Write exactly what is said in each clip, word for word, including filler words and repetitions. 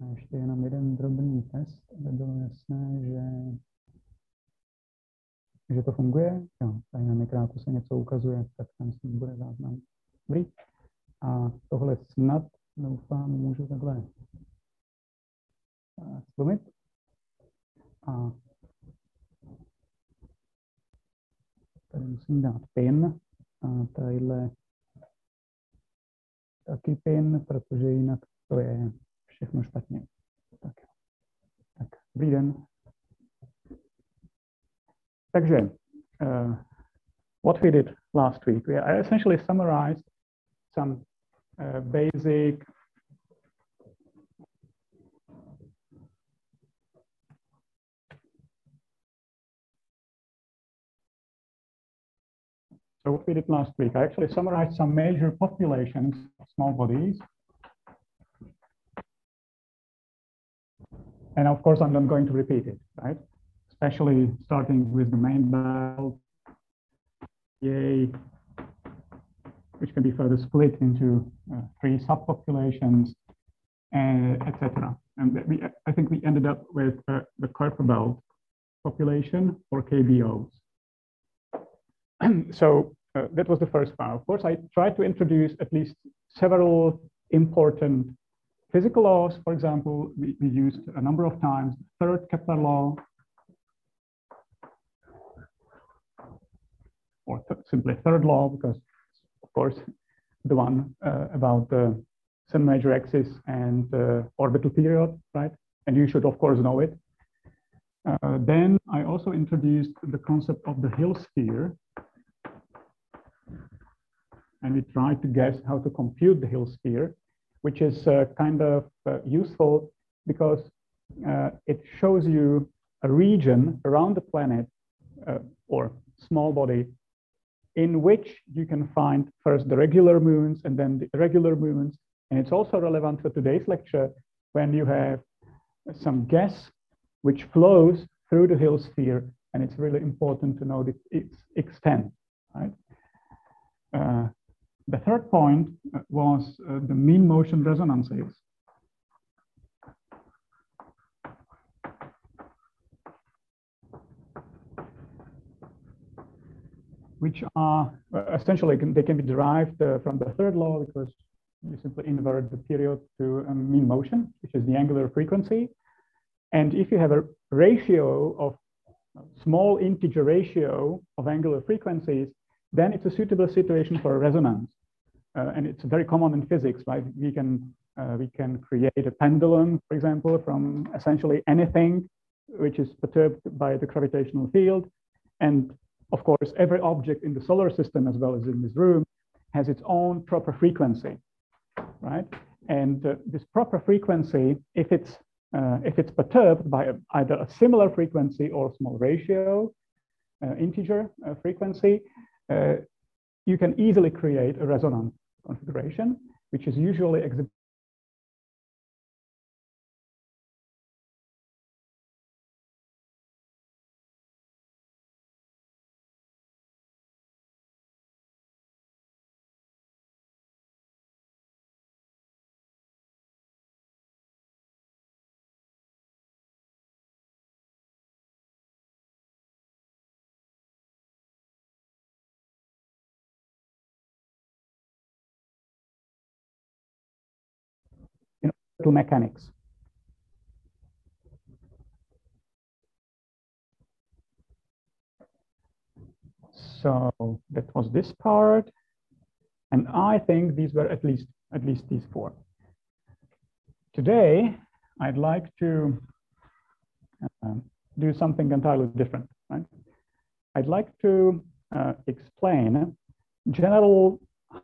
A ještě jenom jeden drobný test, aby bylo jasné, že, že to funguje. Jo, tady na mikráku se něco ukazuje, tak tam s ním bude záznam. Dobrý. A tohle snad, doufám, můžu takhle stlumit. A tady musím dát pin. A tadyhle taky pin, protože jinak to je všechno špatně. Tak, tak dobrý den. Takže, uh, what we did last week, we I essentially summarized some uh, basic So what we did last week, I actually summarized some major populations of small bodies. And of course, I'm not going to repeat it, right? Especially starting with the main belt, yay, which can be further split into uh, three subpopulations, uh, et cetera. And we, I think we ended up with uh, the Kuiper belt population or K B Os. So uh, that was the first part. Of course, I tried to introduce at least several important physical laws. For example, we, we used a number of times the third Kepler law, or th simply third law, because of course the one uh, about the sun major axis and the orbital period, right? And you should of course know it. Uh, then I also introduced the concept of the Hill sphere. And we tried to guess how to compute the Hill sphere, which is uh, kind of uh, useful because uh, it shows you a region around the planet uh, or small body in which you can find first the regular moons and then the irregular moons. And it's also relevant for today's lecture when you have some gas which flows through the Hill sphere, and it's really important to know its extent, right? Uh, The third point was uh, the mean motion resonances. Which are uh, essentially, can, they can be derived uh, from the third law because you simply invert the period to um, mean motion, which is the angular frequency. And if you have a ratio of small integer ratio of angular frequencies, then it's a suitable situation for a resonance. Uh, and it's very common in physics, right? We can, uh, we can create a pendulum, for example, from essentially anything which is perturbed by the gravitational field. And of course, every object in the solar system, as well as in this room, has its own proper frequency, right? And uh, this proper frequency, if it's, uh, if it's perturbed by a, either a similar frequency or small ratio, uh, integer uh, frequency, uh, you can easily create a resonance configuration, which is usually exhibited in orbital mechanics. So that was this part. And I think these were at least, at least these four. Today, I'd like to uh, do something entirely different, right? I'd like to uh, explain general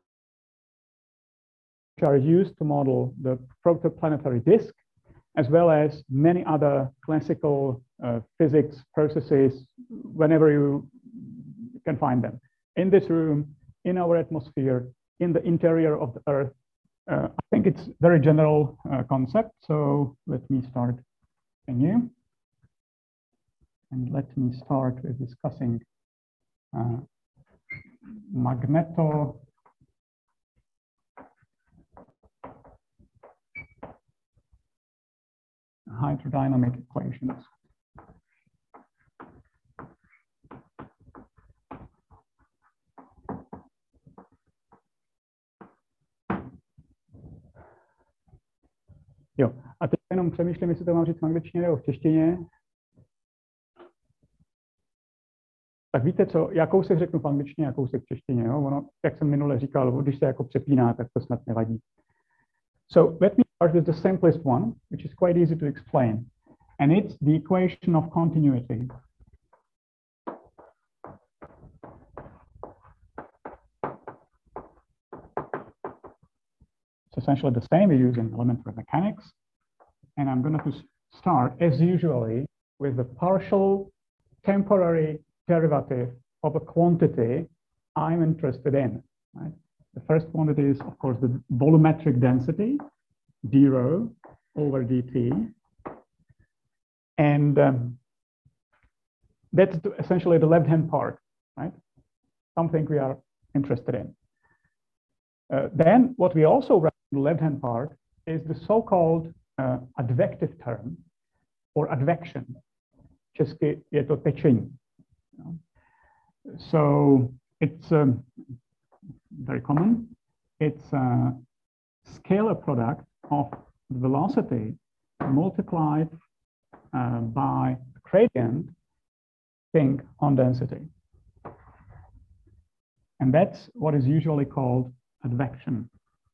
which are used to model the protoplanetary disk, as well as many other classical uh, physics processes whenever you can find them. In this room, in our atmosphere, in the interior of the Earth. Uh, I think it's very general uh, concept. So let me start anew. And let me start with discussing uh, magneto hydrodynamic equations. Jo, a teď jenom přemýšlím, jestli to mám říct v angličtině nebo v češtině. Tak víte co, já kousek řeknu v angličtině a kousek v češtině. Jo? Ono, jak jsem minule říkal, když se jako přepíná, tak to snad nevadí. So let me start with the simplest one, which is quite easy to explain. And it's the equation of continuity. It's essentially the same we use in elementary mechanics. And I'm going to start, as usually, with the partial temporary derivative of a quantity I'm interested in. Right? The first quantity is, of course, the volumetric density, d rho over dt. And um, that's essentially the left-hand part, right? Something we are interested in. Uh, then what we also write in the left-hand part is the so-called uh, advective term, or advection. Česky je to tečení. So it's um, very common. It's a scalar product of the velocity multiplied uh, by the gradient thing on density. And that's what is usually called advection.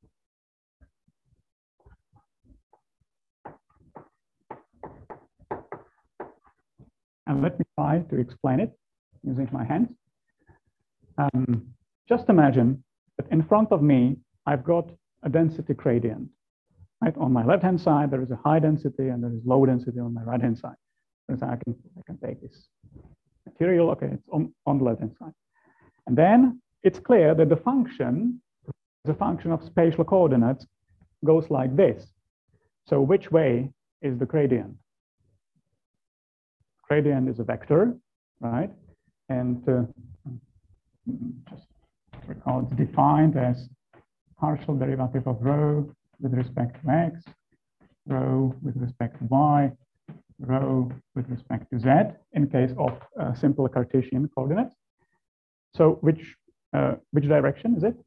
And let me try to explain it using my hands. Um, just imagine that in front of me, I've got a density gradient. Right? On my left-hand side, there is a high density and there is low density on my right-hand side. For example, I can, I can take this material, okay, it's on, on the left-hand side. And then it's clear that the function, the function of spatial coordinates, goes like this. So which way is the gradient? Gradient is a vector, right? And uh, just recall it's defined as partial derivative of rho with respect to x, rho with respect to y, rho with respect to z in case of uh, simple Cartesian coordinates. So which, uh, which direction is it?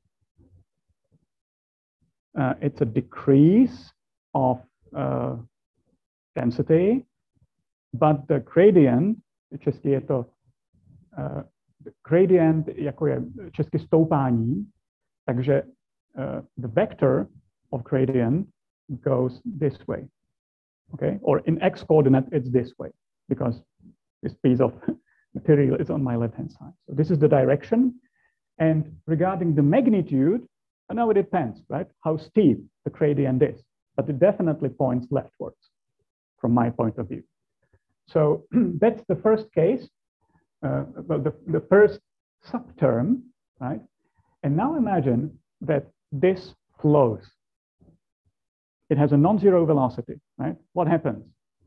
Uh, it's a decrease of uh, density, but the gradient, česky je to uh, gradient, jako je česky stoupání, takže uh, the vector of gradient goes this way, okay? Or in x coordinate, it's this way, because this piece of material is on my left-hand side. So this is the direction. And regarding the magnitude, I know it depends, right? How steep the gradient is, but it definitely points leftwards from my point of view. So that's the first case, uh, well, the, the first subterm, right? And now imagine that this flows. It has a non-zero velocity, right? What happens?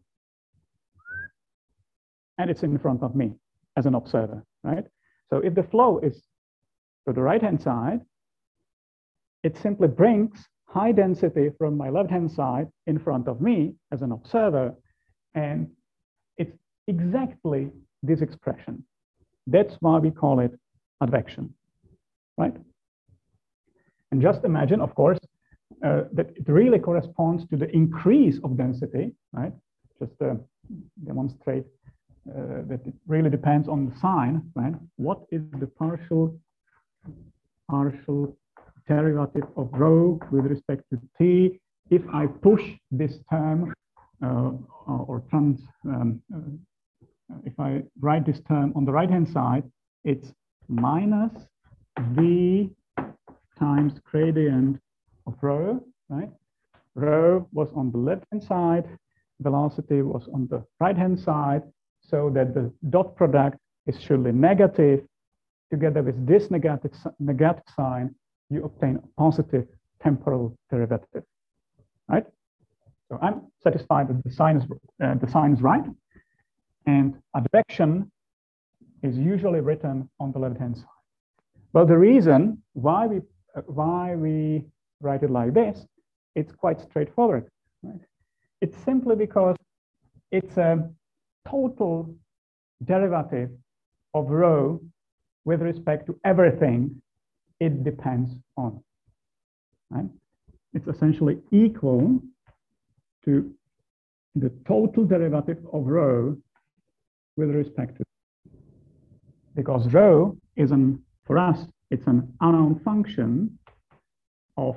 And it's in front of me as an observer, right? So if the flow is to the right-hand side, it simply brings high density from my left-hand side in front of me as an observer, and it's exactly this expression. That's why we call it advection, right? And just imagine, of course, uh, that it really corresponds to the increase of density, right? Just to demonstrate uh, that it really depends on the sign, right? What is the partial, partial derivative of rho with respect to t if I push this term uh, or trans, um, uh, if I write this term on the right-hand side, it's minus v times gradient of rho, right? Rho was on the left-hand side, velocity was on the right-hand side, so that the dot product is surely negative. Together with this negative, negative sign, you obtain a positive temporal derivative, right? So I'm satisfied that the sign is, uh, the sign is right. And advection is usually written on the left-hand side. Well, the reason why we, uh, why we write it like this, it's quite straightforward, right? It's simply because it's a total derivative of rho with respect to everything it depends on. Right? It's essentially equal to the total derivative of rho with respect to, because rho is an, for us, it's an unknown function of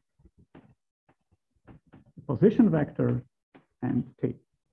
the position vector and t.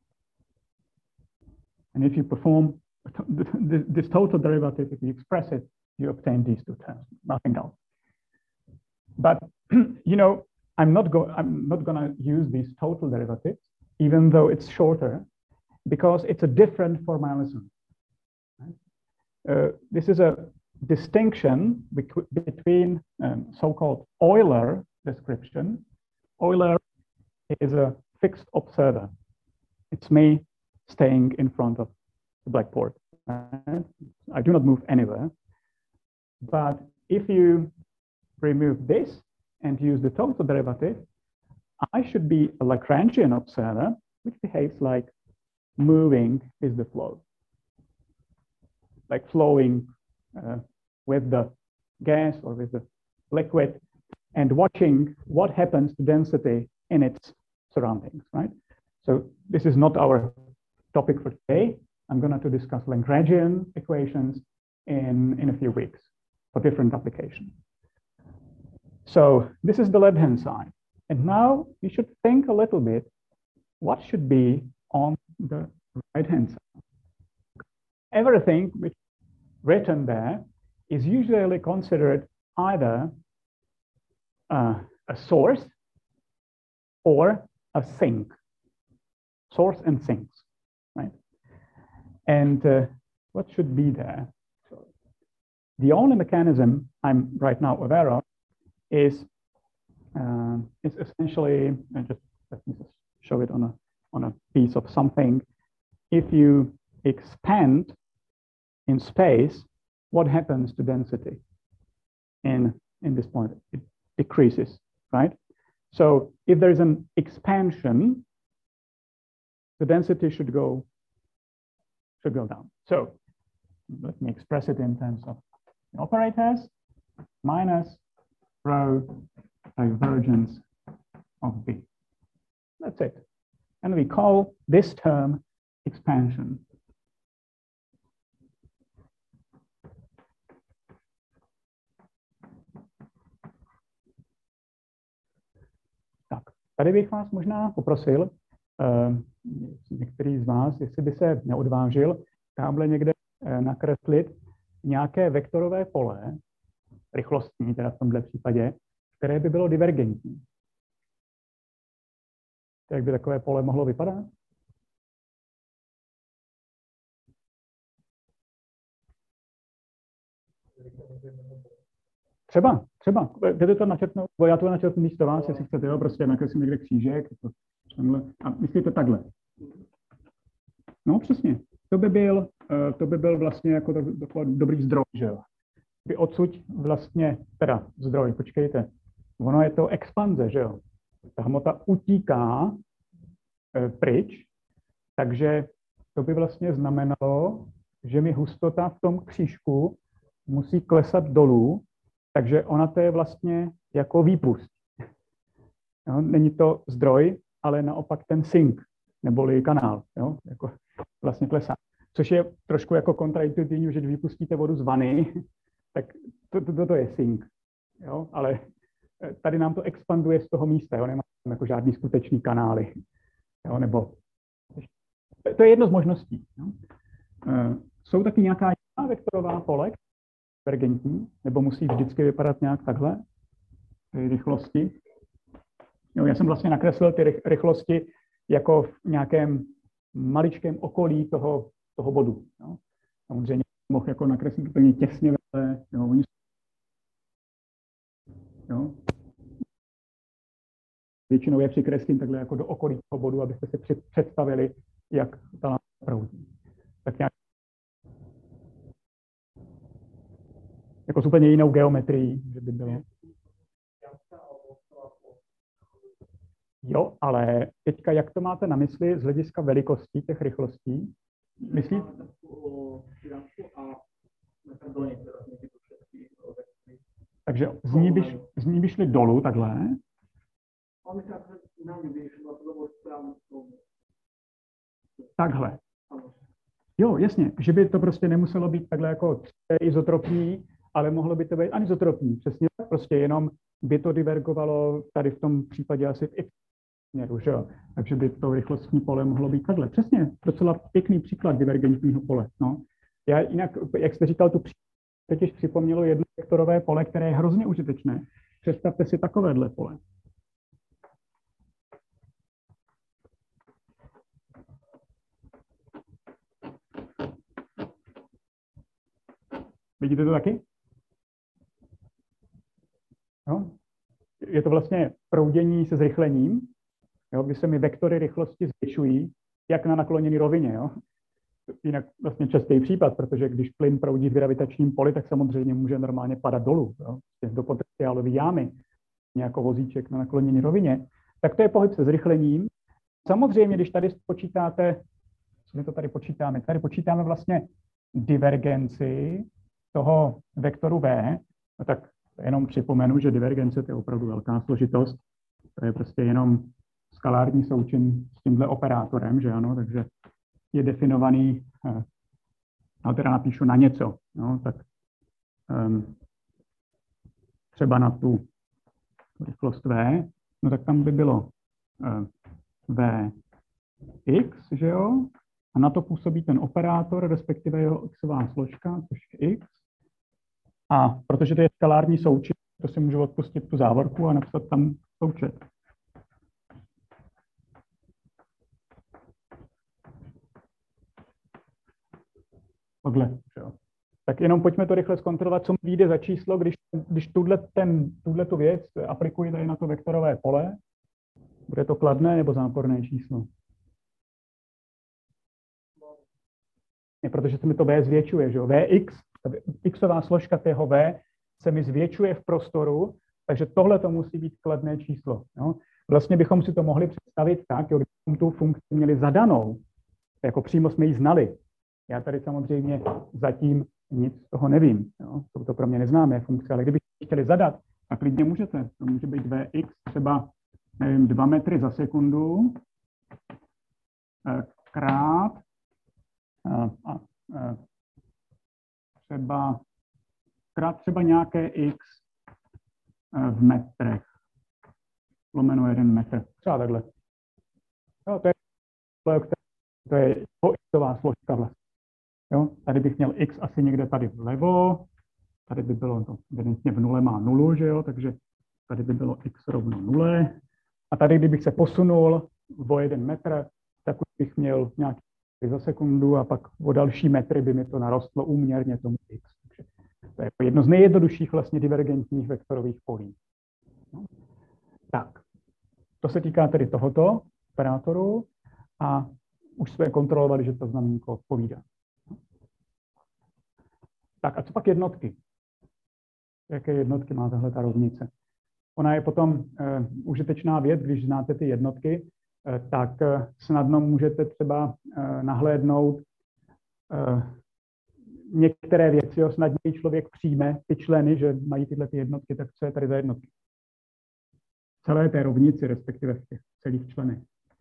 And if you perform this total derivative, if you express it, you obtain these two terms, nothing else. But you know, I'm not go I'm not gonna use these total derivatives, even though it's shorter, because it's a different formalism. Right? Uh, this is a distinction between um, so-called Euler description. Euler is a fixed observer. It's me staying in front of the blackboard. Right? I do not move anywhere. But if you remove this and use the total derivative, I should be a Lagrangian observer, which behaves like moving with the flow, like flowing uh, with the gas or with the liquid and watching what happens to density in its surroundings, right? So this is not our topic for today. I'm going to discuss Lagrangian equations in, in a few weeks for different applications. So this is the left-hand side. And now you should think a little bit, what should be on the right-hand side? Everything which is written there is usually considered either uh, a source or a sink. Source and sinks, right? And uh, what should be there? So the only mechanism I'm right now aware of is uh, is essentially, uh, just let me just show it on a on a piece of something. If you expand in space, what happens to density in in this point? It decreases, right? So if there is an expansion, the density should go should go down. So let me express it in terms of the operators minus rho divergence of B. That's it. And we call this term expansion. Tak, tady bych vás možná poprosil, uh, některý z vás, jestli by se neodvážil tamhle někde uh, nakreslit nějaké vektorové pole, rychlostní teda v tomhle případě, které by bylo divergentní. Jak by takové pole mohlo vypadat? Třeba, třeba. Jdete to načrtnout, bo já to načrtnu místo vás, jestli chcete, jo, prostě nakreslím někde křížek. To, a myslíte takhle. No přesně. To by byl, to by byl vlastně jako dobrý zdroj, že jo. By odsud vlastně, teda zdroj, počkejte, ono je to expanze, že jo. Ta hmota utíká e, pryč, takže to by vlastně znamenalo, že mi hustota v tom křížku musí klesat dolů, takže ona to je vlastně jako výpust. Jo, není to zdroj, ale naopak ten sink, neboli kanál, jo, jako vlastně klesá. Což je trošku jako kontraintuitivní, že když vypustíte vodu z vany, tak to, to, to je sink, jo, ale tady nám to expanduje z toho místa, jo, nemá jako žádný skutečný kanály, jo, nebo to je jedno z možností. Jo. Jsou taky nějaká jiná vektorová pole, divergentní, nebo musí vždycky vypadat nějak takhle, ty rychlosti. Jo, já jsem vlastně nakreslil ty rychlosti jako v nějakém maličkém okolí toho, toho bodu. Jo. Samozřejmě mohl jako nakreslit úplně těsně vedle, jo, oni jo. Většinou je přikreslím takhle jako do okolí toho bodu, abyste si představili, jak ta látka proudí. Tak nějak jako s úplně jinou geometrií, že by bylo. Jo, ale teďka jak to máte na mysli z hlediska velikostí těch rychlostí? Myslí? Takže z ní, by, z ní by šli dolů takhle. Takhle. Jo, jasně, že by to prostě nemuselo být takhle jako izotropní, ale mohlo by to být anisotropní. Přesně tak, prostě jenom by to divergovalo tady v tom případě asi v y směru, že jo? Takže by to rychlostní pole mohlo být takhle. Přesně, docela pěkný příklad divergentního pole. No. Já jinak, jak jste říkal, tu totiž připomnělo jedno vektorové pole, které je hrozně užitečné. Představte si takovéhle pole. Vidíte to taky? No. Je to vlastně proudění se zrychlením, jo, kdy se mi vektory rychlosti zvětšují, jak na nakloněné rovině. Jo. Jinak vlastně častý případ, protože když plyn proudí v gravitačním poli, tak samozřejmě může normálně padat dolů, jo, do potenciálové jámy, nějakou vozíček na nakloněné rovině. Tak to je pohyb se zrychlením. Samozřejmě, když tady počítáte, co my to tady počítáme, tady počítáme vlastně divergenci toho vektoru v, no tak jenom připomenu, že divergence to je opravdu velká složitost. To je prostě jenom skalární součin s tímhle operátorem, že ano, takže je definovaný, no teda napíšu na něco, no, tak um, třeba na tu rychlost v, no tak tam by bylo uh, vx, že jo, a na to působí ten operátor, respektive jeho xová složka, což je x. A protože to je skalární součet, to si můžu odpustit tu závorku a napsat tam součet. Takhle, jo. Tak jenom pojďme to rychle zkontrolovat, co mi vyjde za číslo, když, když tuhle, ten, tuhle tu věc aplikuji tady na to vektorové pole. Bude to kladné nebo záporné číslo? Je, protože se mi to v zvětšuje, že jo? Vx, xová složka tého v se mi zvětšuje v prostoru, takže tohle to musí být kladné číslo. Jo? Vlastně bychom si to mohli představit tak, jo, kdybychom tu funkci měli zadanou, jako přímo jsme ji znali. Já tady samozřejmě zatím nic z toho nevím. Jo? Jsou to pro mě neznámé funkce, ale kdybyste chtěli zadat, tak klidně můžete. To může být Vx třeba, nevím, dva metry za sekundu krát a, a, a třeba krát třeba nějaké x v metrech. Lomeno jeden metr. Třeba takhle. Jo, to je to je xová složka vlastně. Jo, tady bych měl x asi někde tady vlevo, tady by bylo to, evidentně v nule má nulu, že jo, takže tady by bylo x rovno nule. A tady, kdybych se posunul o jeden metr, tak už bych měl nějaký za sekundu a pak o další metry by mi to narostlo úměrně tomu x. Takže to je jedno z nejjednodušších vlastně divergentních vektorových polí. No. Tak, to se týká tedy tohoto operátoru a už jsme kontrolovali, že to znamenko odpovídá. Tak a co pak jednotky? Jaké jednotky má tahle ta rovnice? Ona je potom uh, užitečná věc, když znáte ty jednotky, uh, tak uh, snadno můžete třeba uh, nahlédnout uh, některé věci, jo, snadněji člověk přijme ty členy, že mají tyhle ty jednotky, tak co je tady za jednotky? Celé té rovnici, respektive v těch celých členech.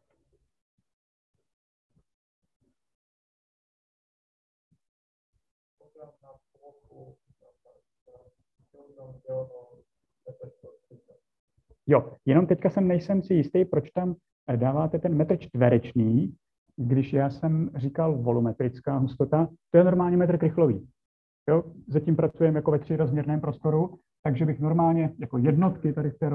Jo, jenom teďka jsem nejsem si jistý, proč tam dáváte ten metr čtverečný, když já jsem říkal volumetrická hustota, to je normálně metr krychlový. Jo, zatím pracujeme jako ve třirozměrném prostoru, takže bych normálně jako jednotky tady v té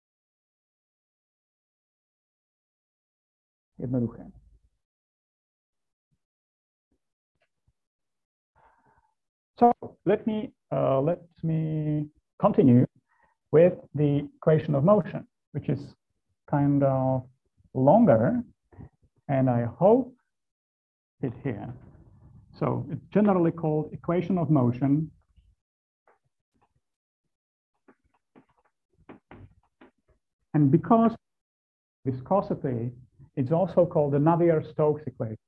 jednoduché. So let me, uh, let me continue with the equation of motion, which is kind of longer, and I hope it here. So it's generally called equation of motion. And because viscosity, it's also called the Navier-Stokes equation.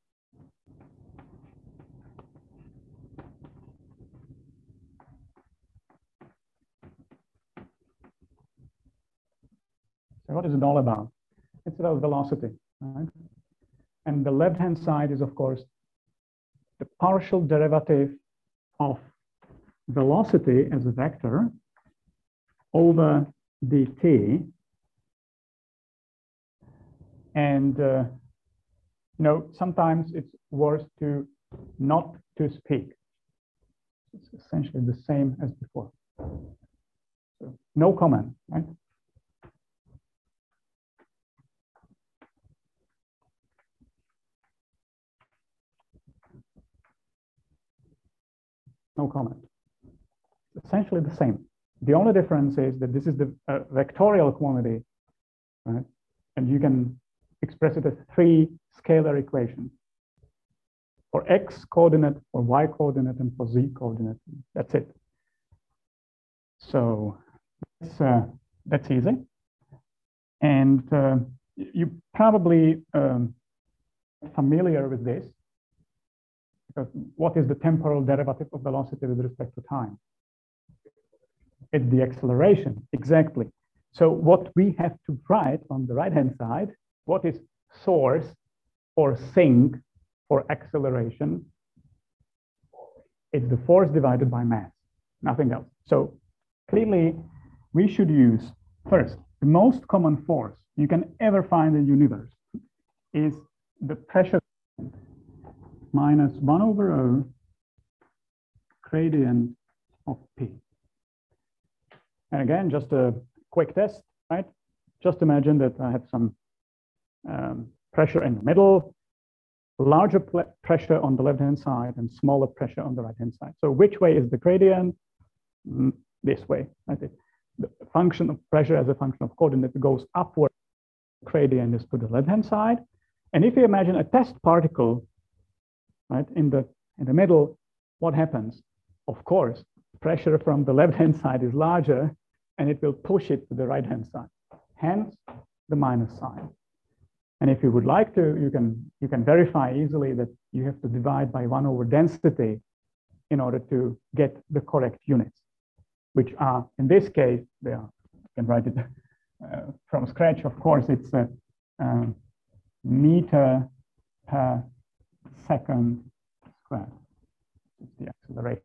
So what is it all about? It's about velocity, right? And the left-hand side is, of course, the partial derivative of velocity as a vector over dt. And, uh, you know, sometimes it's worth to not to speak. It's essentially the same as before. So no comment, right? No comment. It's essentially the same. The only difference is that this is the uh, vectorial quantity, right? And you can express it as three scalar equations for x coordinate, for y coordinate, and for z coordinate. That's it. So that's, uh, that's easy. And uh, you probably um, familiar with this, because what is the temporal derivative of velocity with respect to time? It's the acceleration, exactly. So what we have to write on the right-hand side, what is source or sink for acceleration? It's the force divided by mass, nothing else. So clearly, we should use, first, the most common force you can ever find in the universe is the pressure minus one over O gradient of P. And again, just a quick test, right? Just imagine that I have some um, pressure in the middle, larger pressure on the left-hand side and smaller pressure on the right-hand side. So which way is the gradient? Mm, this way, right? The function of pressure as a function of coordinate goes upward. Gradient is to the left-hand side. And if you imagine a test particle, right, in the, in the middle, what happens? Of course, pressure from the left-hand side is larger, and it will push it to the right-hand side. Hence, the minus sign. And if you would like to, you can, you can verify easily that you have to divide by one over density in order to get the correct units, which are, in this case, they are, I can write it uh, from scratch. Of course, it's a um, meter per second squared. It's the acceleration.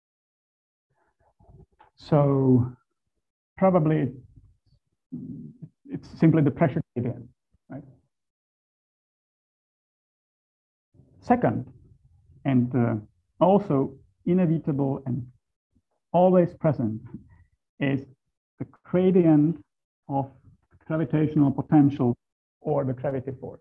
So probably it's simply the pressure gradient, right? Second, and uh, also inevitable and always present, is the gradient of gravitational potential or the gravity force.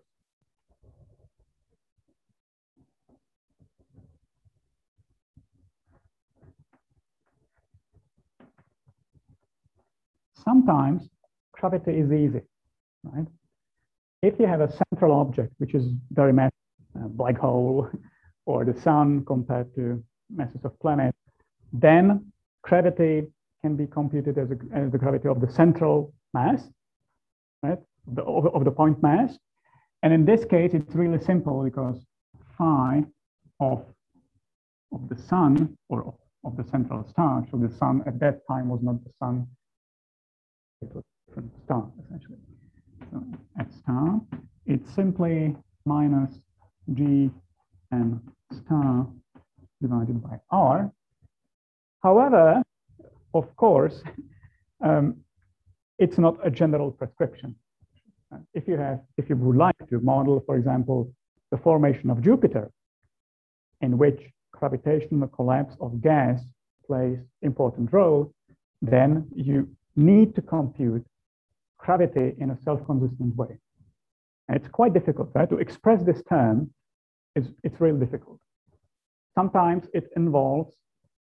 Sometimes gravity is easy, right? If you have a central object, which is very massive, a black hole or the sun compared to masses of planets, then gravity can be computed as, a, as the gravity of the central mass, right? The, of, of the point mass. And in this case, it's really simple because phi of, of the sun or of, of the central star, so the sun at that time was not the sun, it was a different star, essentially. So at star, it's simply minus G and star divided by R. However, of course, um, it's not a general prescription. If you have, if you would like to model, for example, the formation of Jupiter, in which gravitational collapse of gas plays important role, then you need to compute gravity in a self-consistent way. And it's quite difficult, right? To express this term is it's really difficult. Sometimes it involves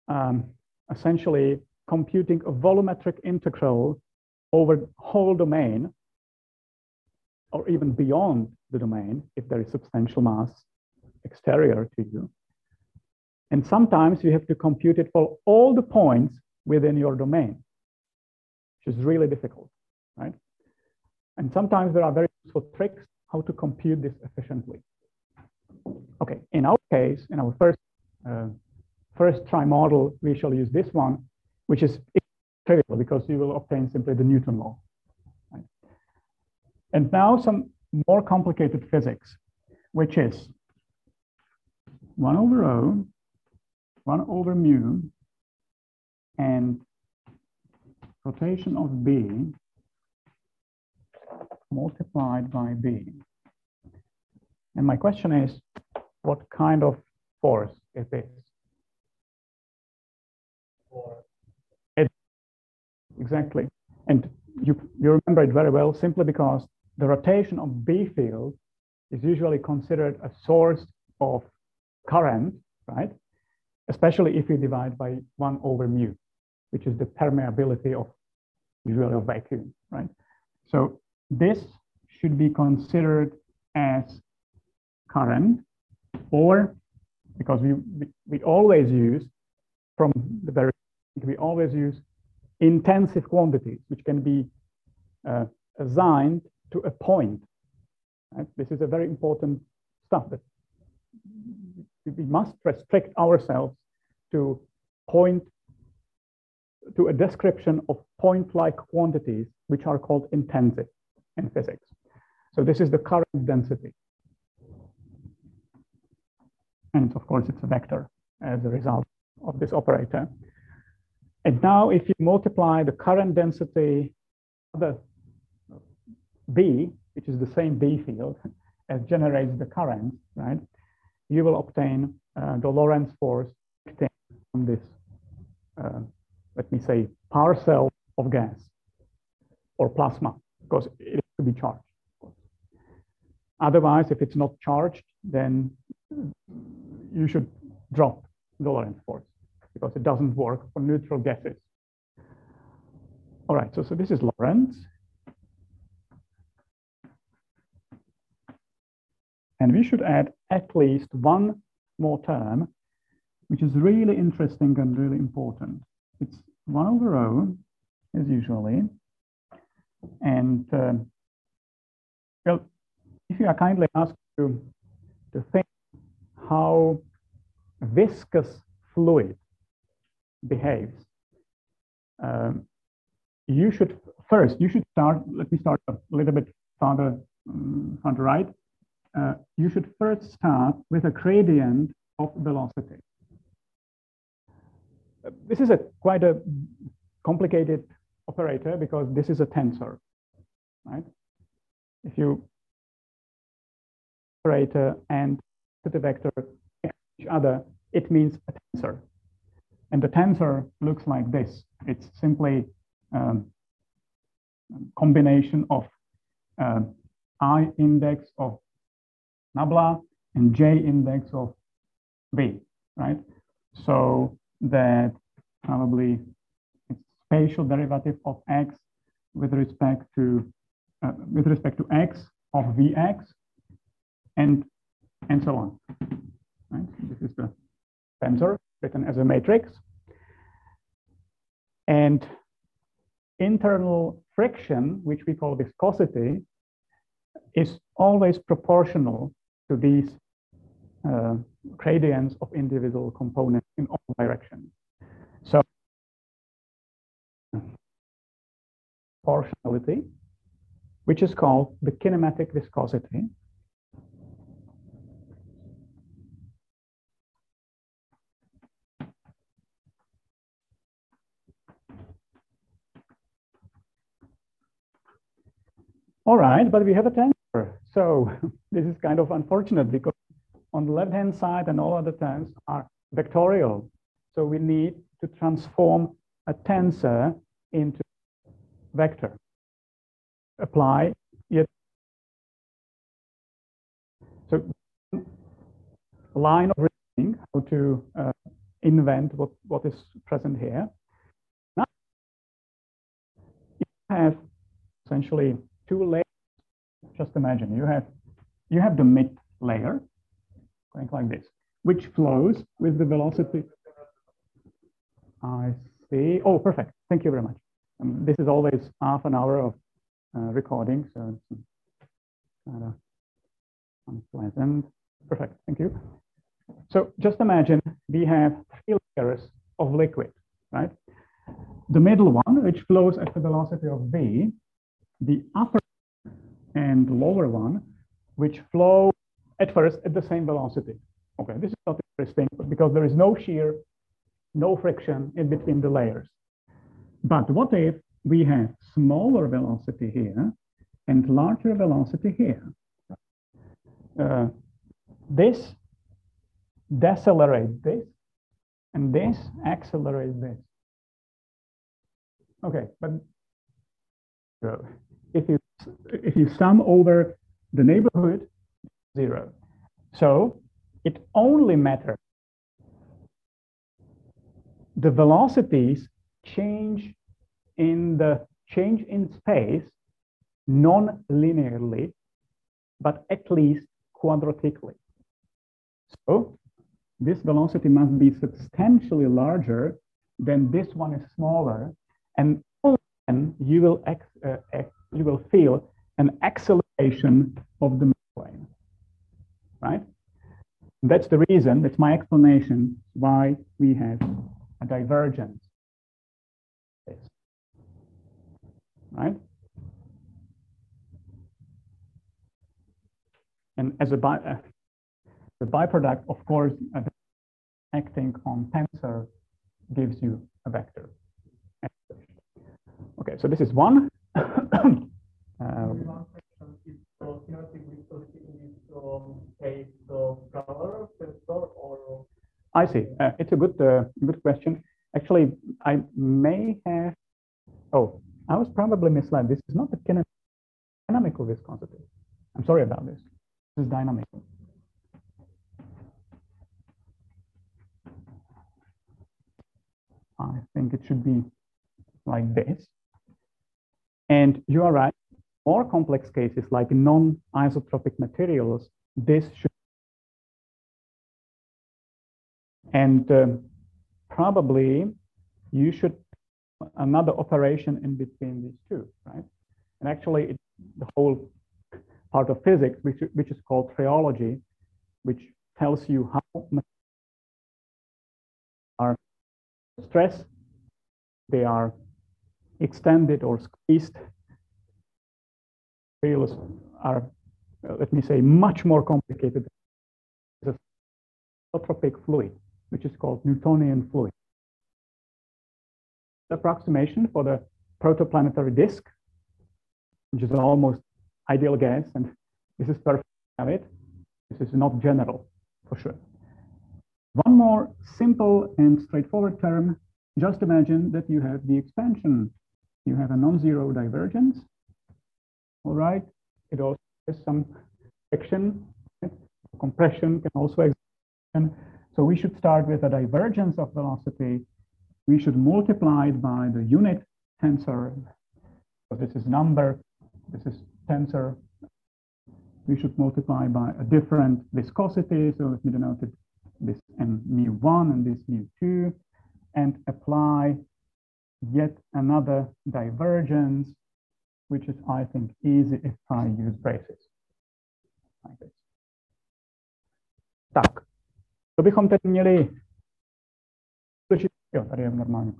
um, essentially computing a volumetric integral over whole domain, or even beyond the domain, if there is substantial mass exterior to you. And sometimes you have to compute it for all the points within your domain, which is really difficult, right? And sometimes there are very useful tricks how to compute this efficiently. Okay, in our case, in our first uh, first try model, we shall use this one, which is trivial because you will obtain simply the Newton law. Right? And now some more complicated physics, which is one over rho, one over mu, and rotation of B multiplied by B. And my question is, what kind of force is this? It, exactly. And you, you remember it very well simply because the rotation of B field is usually considered a source of current, right? Especially if you divide by one over mu, which is the permeability of usually of vacuum, right? So this should be considered as current, or because we, we, we always use from the very, we always use intensive quantities, which can be uh, assigned to a point. Right? This is a very important stuff that we must restrict ourselves to point to a description of point-like quantities, which are called intensive in physics. So this is the current density. And of course, it's a vector as a result of this operator. And now if you multiply the current density, the B, which is the same B field as generates the current, right? You will obtain uh, the Lorentz force from this, uh, let me say, parcel of gas or plasma, because it has to be charged. Otherwise, if it's not charged, then you should drop the Lorentz force because it doesn't work for neutral gases. All right, so, so this is Lorentz. And we should add at least one more term, which is really interesting and really important. It's one over rho, as usually. And um, well, if you are kindly asked to, to think how a viscous fluid behaves, um, you should first, you should start, let me start a little bit farther, um, farther right. Uh, you should first start with a gradient of velocity. Uh, this is a quite a complicated operator because this is a tensor, right? If you operator and the vector each other, it means a tensor. And the tensor looks like this. It's simply um, a combination of uh, I index of nabla and J index of B, right? So that probably it's spatial derivative of X with respect to uh, with respect to X of Vx and and so on. Right? This is the tensor written as a matrix. And internal friction, which we call viscosity, is always proportional to these uh, gradients of individual components in all directions. So proportionality, which is called the kinematic viscosity, all right, but we have a tensor. So this is kind of unfortunate because on the left-hand side and all other terms are vectorial. So we need to transform a tensor into vector. Apply yet. So line of reasoning how to uh, invent what, what is present here. Now, you have essentially two layers. Just imagine you have you have the mid layer going like this, which flows with the velocity. I see. Oh, perfect. Thank you very much. Um, this is always half an hour of uh, recording, so it's kind of unpleasant. Perfect. Thank you. So just imagine we have three layers of liquid, right? The middle one, which flows at the velocity of v, the upper and lower one, which flow at first at the same velocity. Okay, this is not interesting because there is no shear, no friction in between the layers. But what if we have smaller velocity here and larger velocity here? Uh, this decelerate this, and this accelerate this. Okay, but so if you if you sum over the neighborhood, zero. So it only matters the velocities change in the change in space non-linearly, but at least quadratically. So this velocity must be substantially larger than this one is smaller, and then you will ex, uh, ex, you will feel an acceleration of the plane, right? That's the reason, that's my explanation why we have a divergence, right? And as a by, uh, the byproduct, of course, uh, acting on tensor gives you a vector. Okay, so this is one. um, I see. Uh, it's a good, uh, good question. Actually, I may have. Oh, I was probably misled. This is not the dynamical viscosity. I'm sorry about this. This is dynamical. I think it should be like this. And you are right. More complex cases like non-isotropic materials, this should. And um, probably you should another operation in between these two, right? And actually, it, the whole part of physics, which, which is called triology, which tells you how much are stressed, they are extended or squeezed. Materials are, uh, let me say, much more complicated than an isotropic fluid, which is called Newtonian fluid. The approximation for the protoplanetary disk, which is an almost ideal gas, and this is perfect of it. This is not general, for sure. One more simple and straightforward term. Just imagine that you have the expansion. You have a non-zero divergence. All right. It also has some friction. Compression can also exist. So we should start with a divergence of velocity. We should multiply it by the unit tensor. So this is number. This is tensor. We should multiply by a different viscosity. So let me denote it this and mu one and this mu two, and apply yet another divergence, which is, I think, easy if I use braces. Like this. Tak, to bychom teď měli, jo, tady je normálně.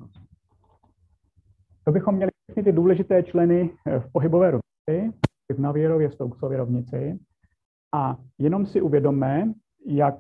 To bychom měli všechny ty důležité členy v pohybové rovnici, v Navierově Stokesově rovnici, a jenom si uvědomme, jak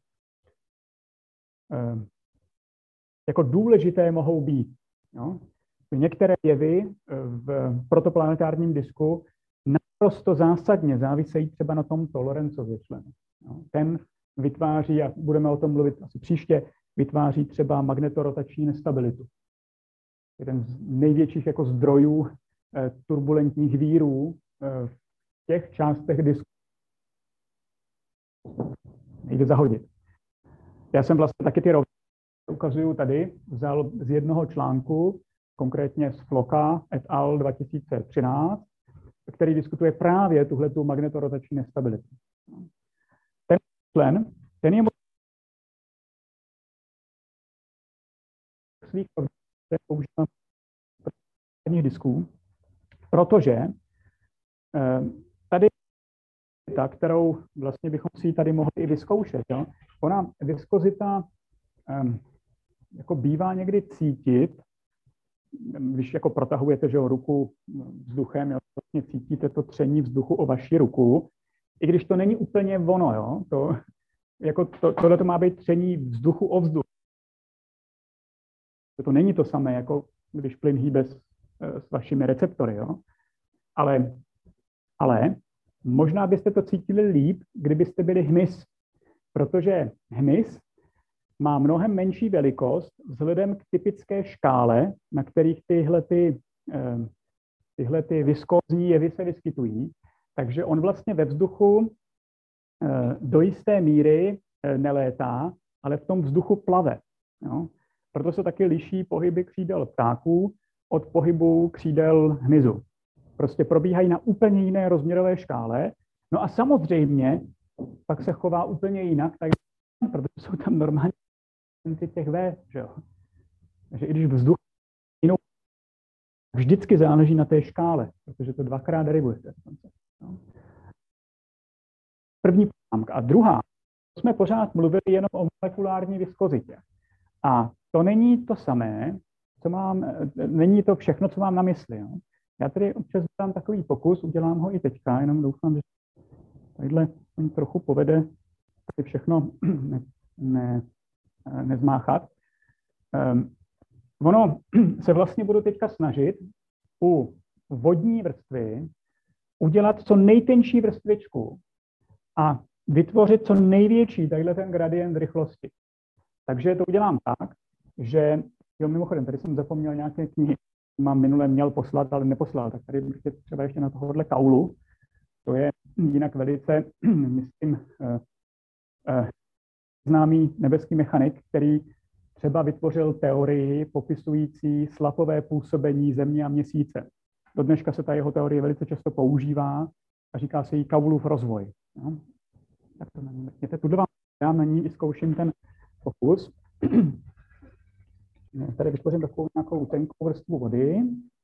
jako důležité mohou být. No? Některé jevy v protoplanetárním disku naprosto zásadně závisejí třeba na tomto Lorentzově členu. No? Ten vytváří, a budeme o tom mluvit asi příště, vytváří třeba magnetorotační nestabilitu. Jeden z největších jako zdrojů eh, turbulentních vírů eh, v těch částech disku. Nejde zahodit. Já jsem vlastně taky ty rovnice ukazuju tady, vzal z jednoho článku, konkrétně z Floka et al. dva tisíce třináct, který diskutuje právě tuhletu magnetorotační nestabilitu. Ten člen, ten je svých používám disků, protože tady ta, kterou vlastně bychom si tady mohli i vyzkoušet. Jo? Ona viskozita um, jako bývá někdy cítit, když jako protahujete, že jo, ruku vzduchem, jo, vlastně cítíte to tření vzduchu o vaši ruku, i když to není úplně ono, jo, to, jako to, tohle to má být tření vzduchu o vzduch. To není to samé, jako když plyn hýbe s, s vašimi receptory, jo. Ale, ale možná byste to cítili líp, kdybyste byli hmyz, protože hmyz má mnohem menší velikost vzhledem k typické škále, na kterých tyhle, ty, tyhle ty viskózní jevy se vyskytují. Takže on vlastně ve vzduchu do jisté míry nelétá, ale v tom vzduchu plave. Jo? Proto se taky liší pohyby křídel ptáků od pohybu křídel hmyzu. Prostě probíhají na úplně jiné rozměrové škále. No a samozřejmě pak se chová úplně jinak, tak, protože jsou tam normální těch V, že jo. Takže i když vzduch jinou, vždycky záleží na té škále, protože to dvakrát derivujete. No. První poznámka. A druhá, jsme pořád mluvili jenom o molekulární viskozitě. A to není to samé, co mám, není to všechno, co mám na mysli. Jo. Já tady občas dám takový pokus, udělám ho i teďka, jenom doufám, že tadyhle trochu povede tady všechno ne, ne, nezmáchat. Um, ono se vlastně budu teďka snažit u vodní vrstvy udělat co nejtenčí vrstvičku a vytvořit co největší tadyhle ten gradient rychlosti. Takže to udělám tak, že, jo, mimochodem, tady jsem zapomněl nějaké knihy, mám minule měl poslat, ale neposlal, tak tady bych třeba ještě na tohohle kaulu. To je jinak velice, myslím, eh, eh, známý nebeský mechanik, který třeba vytvořil teorii popisující slapové působení Země a Měsíce. Do dneška se ta jeho teorie velice často používá a říká se jí Kaulův rozvoj. No. Tak to na ní mrkněte. Tuhle vám dám, na ní i zkouším ten pokus. Tady vytvořím takovou nějakou tenkou vrstvu vody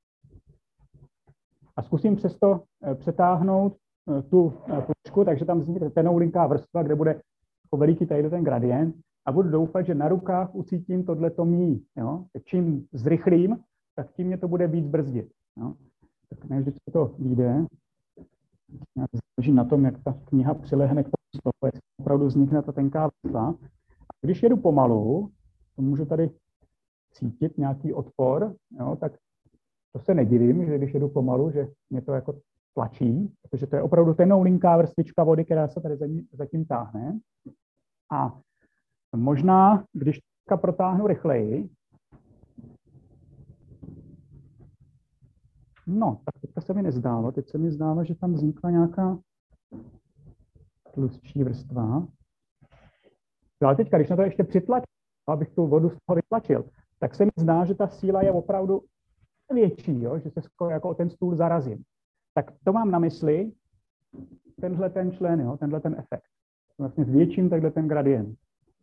a zkusím přesto přetáhnout tu plošku, takže tam vznikne tenoulinká vrstva, kde bude veliký tady ten gradient a budu doufat, že na rukách ucítím tohleto mí. Jo? Čím zrychlím, tak tím mě to bude víc brzdit. Jo? Tak ne vždycky to vyjde. Záleží na tom, jak ta kniha přilehne k tomu slovu, jestli opravdu vznikne ta tenká vrstva. A když jedu pomalu, to můžu tady cítit nějaký odpor, jo? Tak to se nedivím, že když jedu pomalu, že mě to jako tlačí, protože to je opravdu tenoulinká vrstvička vody, která se tady zatím táhne. A možná, když teďka protáhnu rychleji, no, tak teďka se mi nezdálo, teď se mi zdálo, že tam vznikla nějaká tlustší vrstva. Ale teďka, když na to ještě přitlačím, abych tu vodu z toho vytlačil, tak se mi zdá, že ta síla je opravdu větší, jo? Že se skoro jako o ten stůl zarazím. Tak to mám na mysli, tenhle ten člen, jo? Tenhle ten efekt. Vlastně zvětším takhle ten gradient.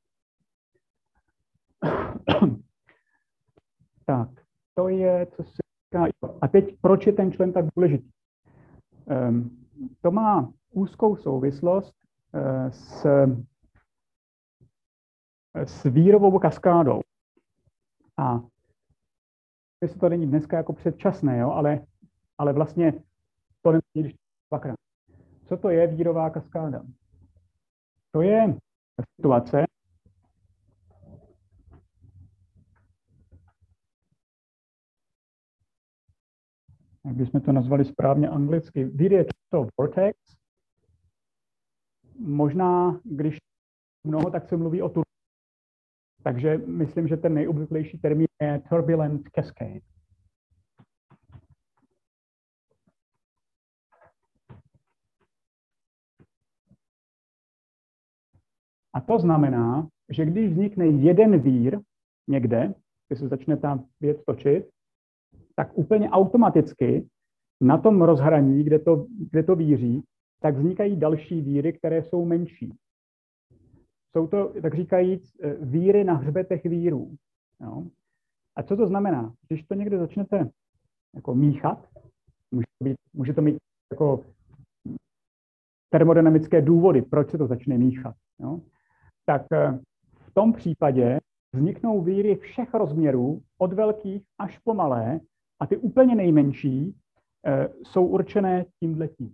Tak, to je, co se říká. A teď, proč je ten člen tak důležitý? Um, to má úzkou souvislost uh, s, s vírovou kaskádou. A jestli to není dneska jako předčasné, jo? Ale, ale vlastně to není, když dvakrát. Co to je vírová kaskáda? To je situace, jak bychom to nazvali správně anglicky, vír je to vortex. Možná, když mnoho, tak se mluví o tu. Takže myslím, že ten nejobvyklejší termín je turbulent cascade. A to znamená, že když vznikne jeden vír někde, když se začne ta věc točit, tak úplně automaticky na tom rozhraní, kde to, kde to víří, tak vznikají další víry, které jsou menší. Jsou to, tak říkajíc, víry na hřbetech vírů. Jo? A co to znamená? Když to někde začnete jako míchat, může to, být, může to mít jako termodynamické důvody, proč se to začne míchat. Jo? Tak v tom případě vzniknou víry všech rozměrů, od velkých až po malé, a ty úplně nejmenší e, jsou určené tímhletím.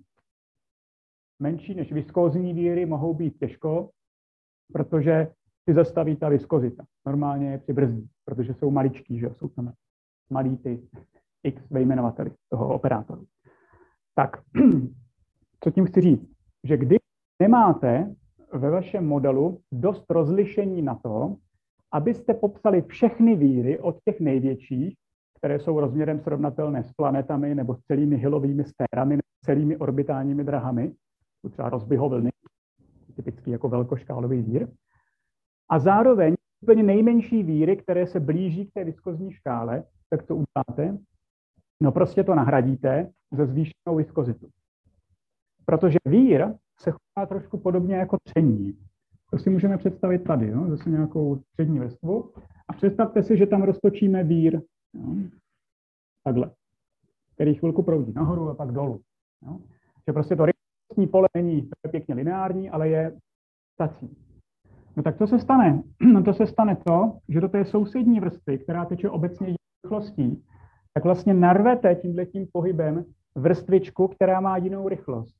Menší než viskózní víry mohou být těžko, protože si zastaví ta viskozita. Normálně je přibrzdí, protože jsou maličký, že jsou tam malý ty X ve jmenovateli toho operátoru. Tak, co tím chci říct? Že když nemáte ve vašem modelu dost rozlišení na to, abyste popsali všechny víry od těch největších, které jsou rozměrem srovnatelné s planetami nebo s celými Hillovými sférami, nebo s celými orbitálními drahami, třeba rozběhovlny, typický jako velkoškálový vír, a zároveň úplně nejmenší víry, které se blíží k té viskozní škále, tak co uděláte? No prostě to nahradíte ze zvýšenou viskozitu. Protože vír se chová trošku podobně jako tření. To si můžeme představit tady, jo? Zase nějakou střední vrstvu. A představte si, že tam roztočíme vír. Jo? Takhle. Který chvilku proudí nahoru a pak dolů. Jo? Že prostě to rychlostní pole není pěkně lineární, ale je tací. No tak co se stane? No to se stane to, že do té sousední vrstvy, která teče obecně rychlostí, tak vlastně narvete tímhletím pohybem vrstvičku, která má jinou rychlost.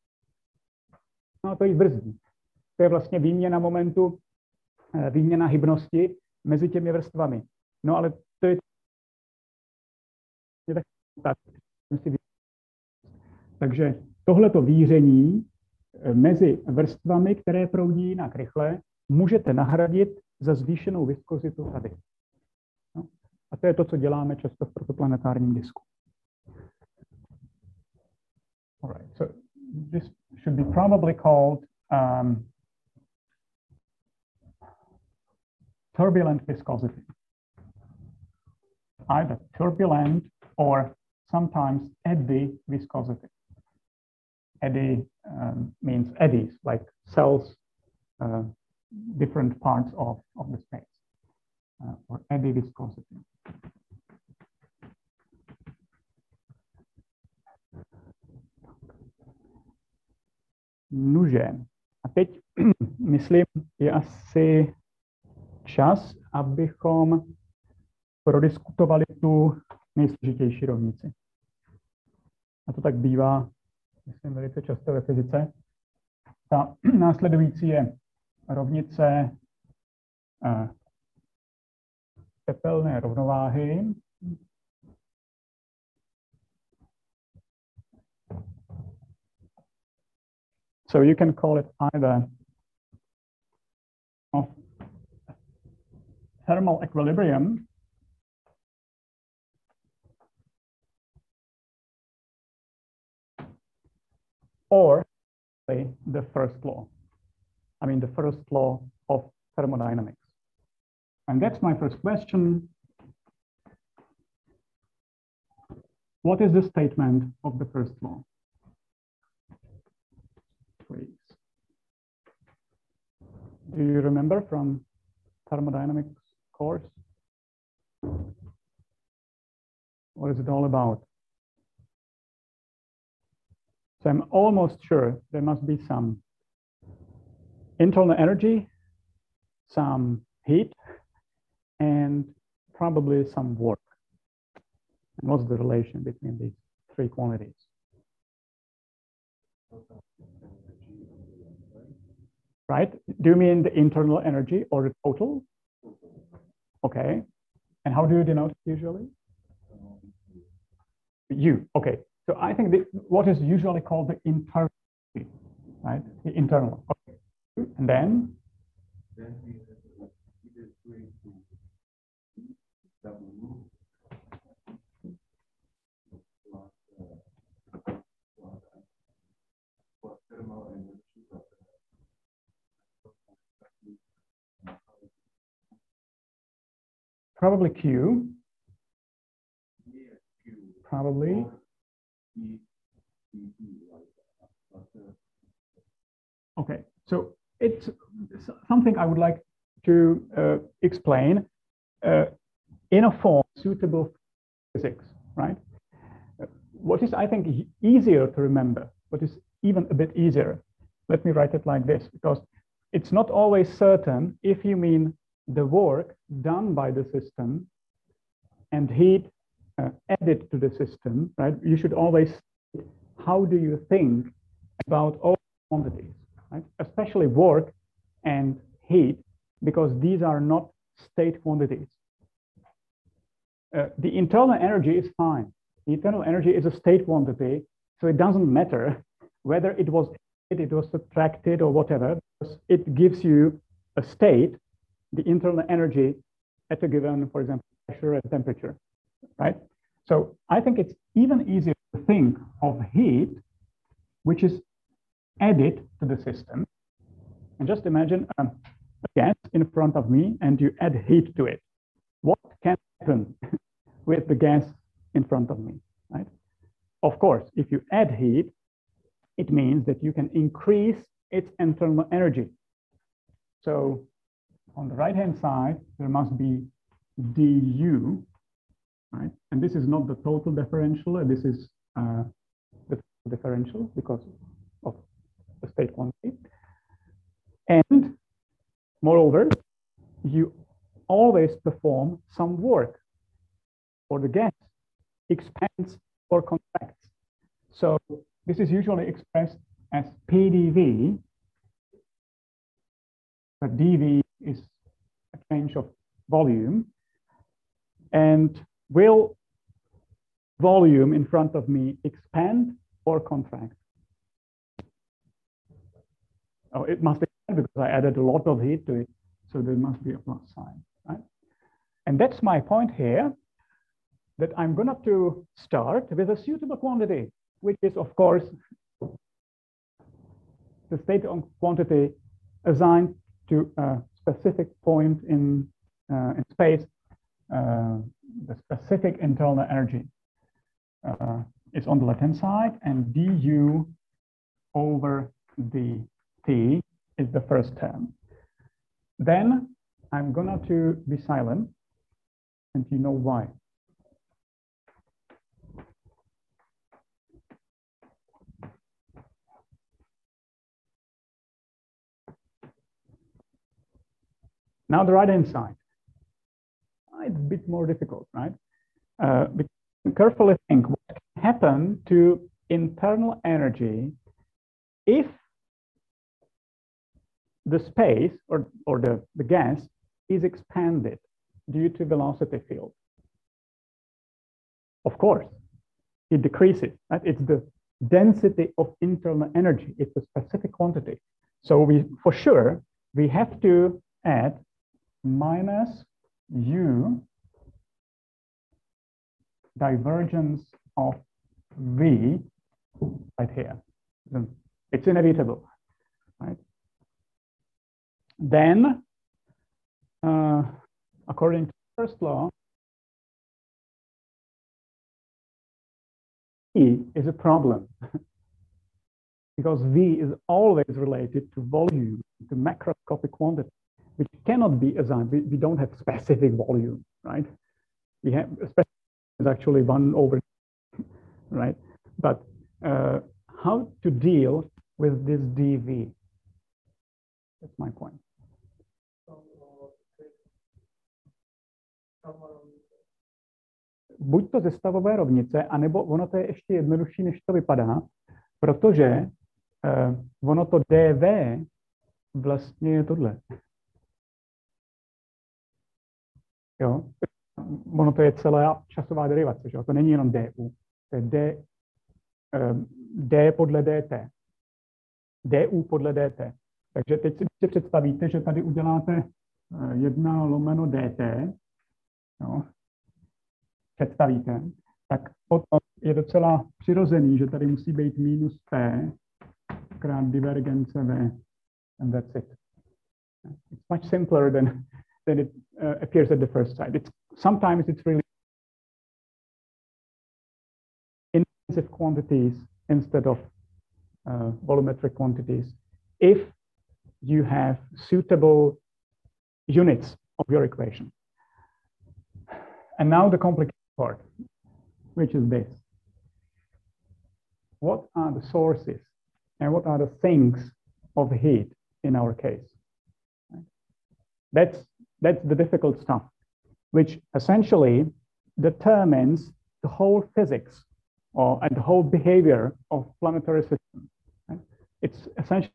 No a to ji brzdí. To je vlastně výměna momentu, výměna hybnosti mezi těmi vrstvami. No ale to je tak. Takže tohleto víření mezi vrstvami, které proudí jinak rychle, můžete nahradit za zvýšenou viskozitu tady. No. A to je to, co děláme často v protoplanetárním disku. All right, so this should be probably called um, turbulent viscosity. Either turbulent or sometimes eddy viscosity. Eddy um, means eddies, like cells, uh, different parts of, of the space, uh, or eddy viscosity. Nuže. A teď, myslím, je asi čas, abychom prodiskutovali tu nejsložitější rovnici. A to tak bývá, myslím, velice často ve fyzice. Ta následující je rovnice uh, tepelné rovnováhy. So you can call it either of thermal equilibrium or the first law. I mean, the first law of thermodynamics. And that's my first question. What is the statement of the first law? Please. Do you remember from thermodynamics course? What is it all about? So I'm almost sure there must be some internal energy, some heat, and probably some work. And what's the relation between these three quantities? Right? Do you mean the internal energy or the total? Okay. And how do you denote it usually? U. Okay. So I think the, what is usually called the internal, right? The internal. Okay. And then? Then we have either going to W plus thermal energy. probably Q. Probably. Okay, so it's something I would like to uh, explain uh, in a form suitable for physics, right? What is, I think, easier to remember, what is even a bit easier, let me write it like this, because it's not always certain if you mean the work done by the system and heat uh, added to the system, right? You should always, how do you think about all quantities, right? Especially work and heat, because these are not state quantities. Uh, the internal energy is fine. The internal energy is a state quantity, so it doesn't matter whether it was it was subtracted or whatever. It gives you a state, the internal energy at a given, for example, pressure and temperature, right? So I think it's even easier to think of heat, which is added to the system. And just imagine um, a gas in front of me and you add heat to it. What can happen with the gas in front of me, right? Of course, if you add heat, it means that you can increase its internal energy. So on the right-hand side, there must be du, right? And this is not the total differential, this is uh, the differential because of the state quantity. And moreover, you always perform some work, or the gas expands or contracts. So this is usually expressed as P d V, but dV is a change of volume. And will volume in front of me expand or contract? Oh, it must expand because I added a lot of heat to it, so there must be a plus sign, right? And that's my point here, that I'm going to start with a suitable quantity, which is, of course, the state quantity assigned to a specific point in, uh, in space, uh, the specific internal energy uh, is on the left-hand side, and du over dt is the first term. Then I'm going to be silent, and you know why. Now the right-hand side. It's a bit more difficult, right? Uh, carefully think what can happen to internal energy if the space or, or the, the gas is expanded due to velocity field. Of course, it decreases, right? It's the density of internal energy. It's a specific quantity. So we, for sure, we have to add minus u divergence of v right here. It's inevitable, right? Then, uh, according to the first law, E is a problem because V is always related to volume, to macroscopic quantity, which cannot be assigned. We, we don't have specific volume, right? We have specific is actually one over, right? But uh, how to deal with this dV? That's my point. Buď to ze stavové rovnice, anebo ono to je ještě jednodušší, než to vypadá, protože uh, ono to dV vlastně je tohle. Jo? Ono to je celá časová derivace, že? To není jenom du, to je d, um, d podle dt, du podle dt. Takže teď si představíte, že tady uděláte jedna lomeno dt, jo? Představíte, tak potom je docela přirozený, že tady musí být minus p krát divergence v, and that's it. It's much simpler than, than it uh, appears at the first sight. It's sometimes it's really intensive quantities instead of uh, volumetric quantities if you have suitable units of your equation. And now the complicated part, which is this. What are the sources and what are the sinks of heat in our case? That's, that's the difficult stuff, which essentially determines the whole physics or, and the whole behavior of planetary systems. Right? It's essentially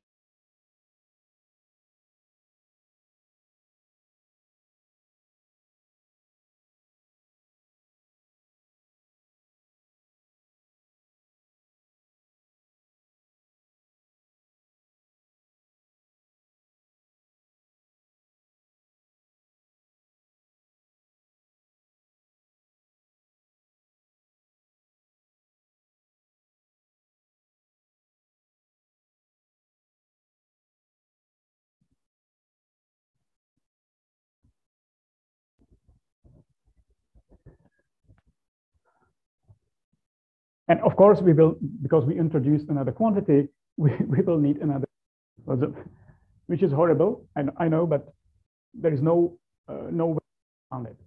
and of course, we will, because we introduced another quantity, we, we will need another, which is horrible, I, I know, but there is no, uh, no way around it.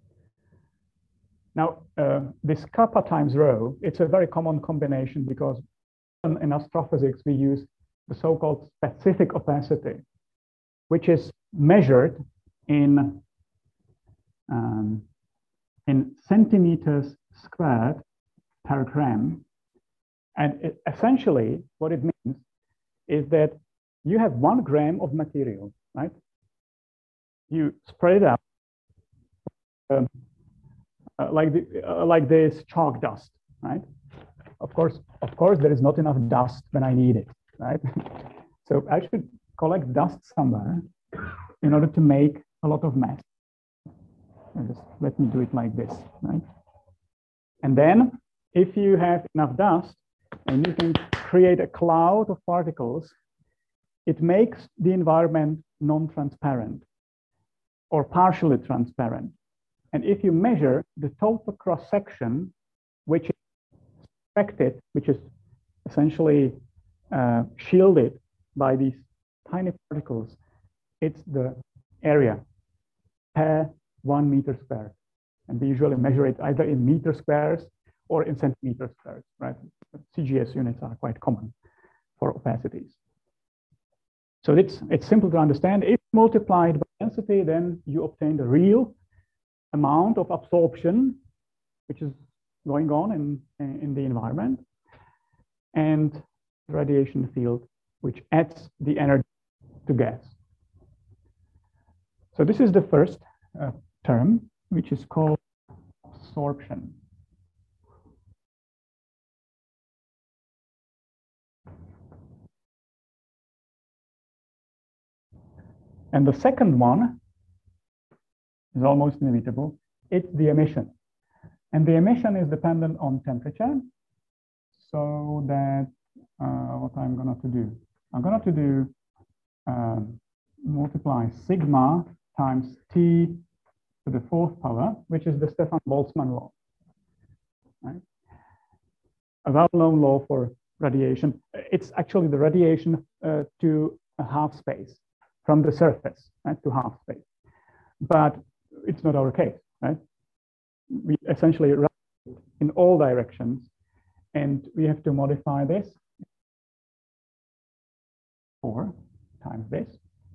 Now, uh, this kappa times rho, it's a very common combination because in, in astrophysics, we use the so-called specific opacity, which is measured in, um, in centimeters squared per gram. And it, essentially, what it means is that you have one gram of material, right? You spread it out um, uh, like, the, uh, like this chalk dust, right? Of course, of course, there is not enough dust when I need it, right? So I should collect dust somewhere in order to make a lot of mass. And just let me do it like this, right? And then if you have enough dust, and you can create a cloud of particles, it makes the environment non-transparent or partially transparent. And if you measure the total cross-section, which is affected, which is essentially uh, shielded by these tiny particles, it's the area per one meter squared. And we usually measure it either in meter squares or in centimeter squares, right? C G S units are quite common for opacities. So it's, it's simple to understand. If multiplied by density, then you obtain the real amount of absorption, which is going on in, in the environment, and radiation field, which adds the energy to gas. So this is the first uh, term, which is called absorption. And the second one is almost inevitable. It's the emission. And the emission is dependent on temperature. So that uh, what I'm going to do, I'm going to do um, multiply sigma times T to the fourth power, which is the Stefan Boltzmann law. Right? A well-known law for radiation. It's actually the radiation uh, to a half space, from the surface, right, to half space. But it's not our case, right? We essentially run in all directions, and we have to modify this four times this.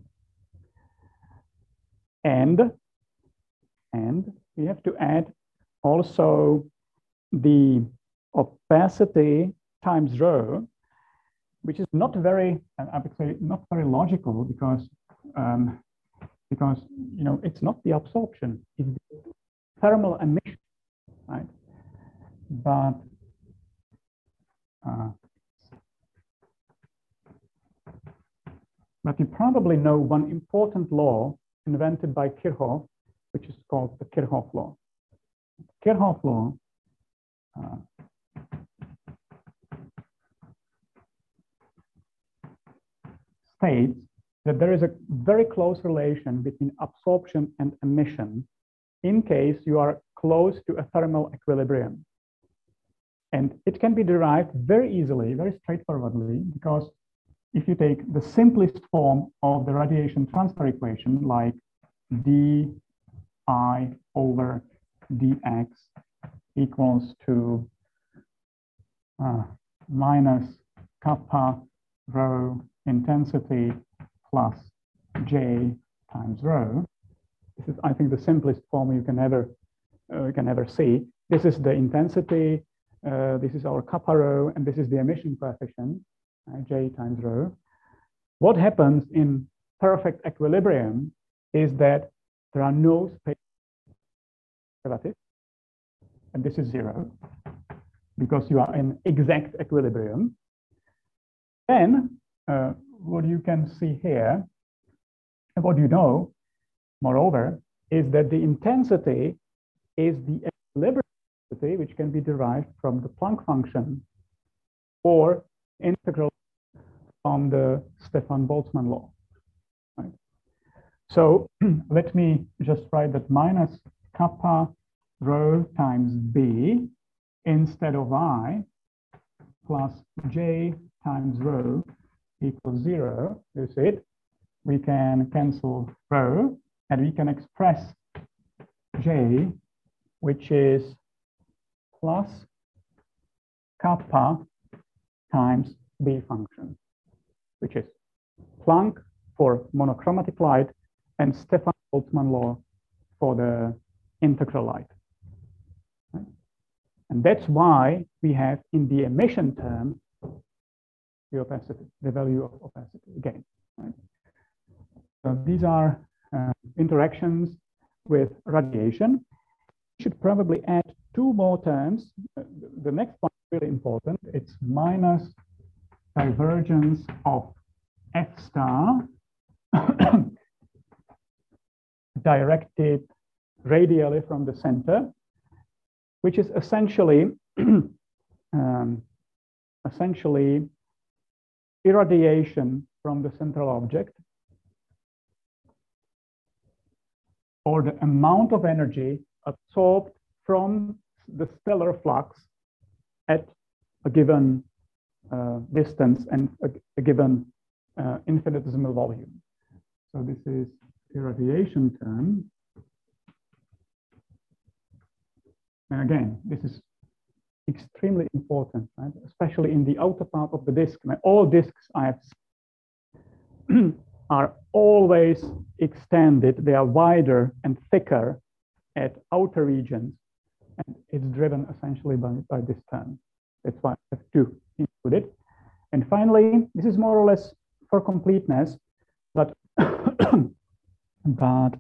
And, and we have to add also the opacity times rho, which is not very, I would say, not very logical because, um, because you know, it's not the absorption, it's the thermal emission, right? But uh, but you probably know one important law invented by Kirchhoff, which is called the Kirchhoff law. Kirchhoff law uh, states that there is a very close relation between absorption and emission in case you are close to a thermal equilibrium. And it can be derived very easily, very straightforwardly, because if you take the simplest form of the radiation transfer equation, like d I over dx equals to uh, minus kappa rho intensity plus J times rho. This is, I think, the simplest form you can ever uh, you can ever see. This is the intensity. Uh, this is our kappa rho, and this is the emission coefficient, uh, J times rho. What happens in perfect equilibrium is that there are no space derivatives, and this is zero because you are in exact equilibrium. Then uh, what you can see here, and what you know, moreover, is that the intensity is the equilibrium intensity, which can be derived from the Planck function or integral from the Stefan-Boltzmann law. Right? So let me just write that minus kappa rho times B instead of I plus J times rho equals zero. You see it? We can cancel rho and we can express J, which is plus kappa times B function, which is Planck for monochromatic light and Stefan-Boltzmann law for the integral light. Right? And that's why we have in the emission term the opacity, the value of opacity again. Right? So these are uh, interactions with radiation. We should probably add two more terms. Uh, the next one is really important. It's minus divergence of F star directed radially from the center, which is essentially um, essentially irradiation from the central object, or the amount of energy absorbed from the stellar flux at a given uh, distance and a, a given uh, infinitesimal volume. So this is irradiation term. And again, this is extremely important, right? Especially in the outer part of the disk. Now, all disks I have seen are always extended. They are wider and thicker at outer regions, and it's driven essentially by, by this term. That's why I have to include it. And finally, this is more or less for completeness, but but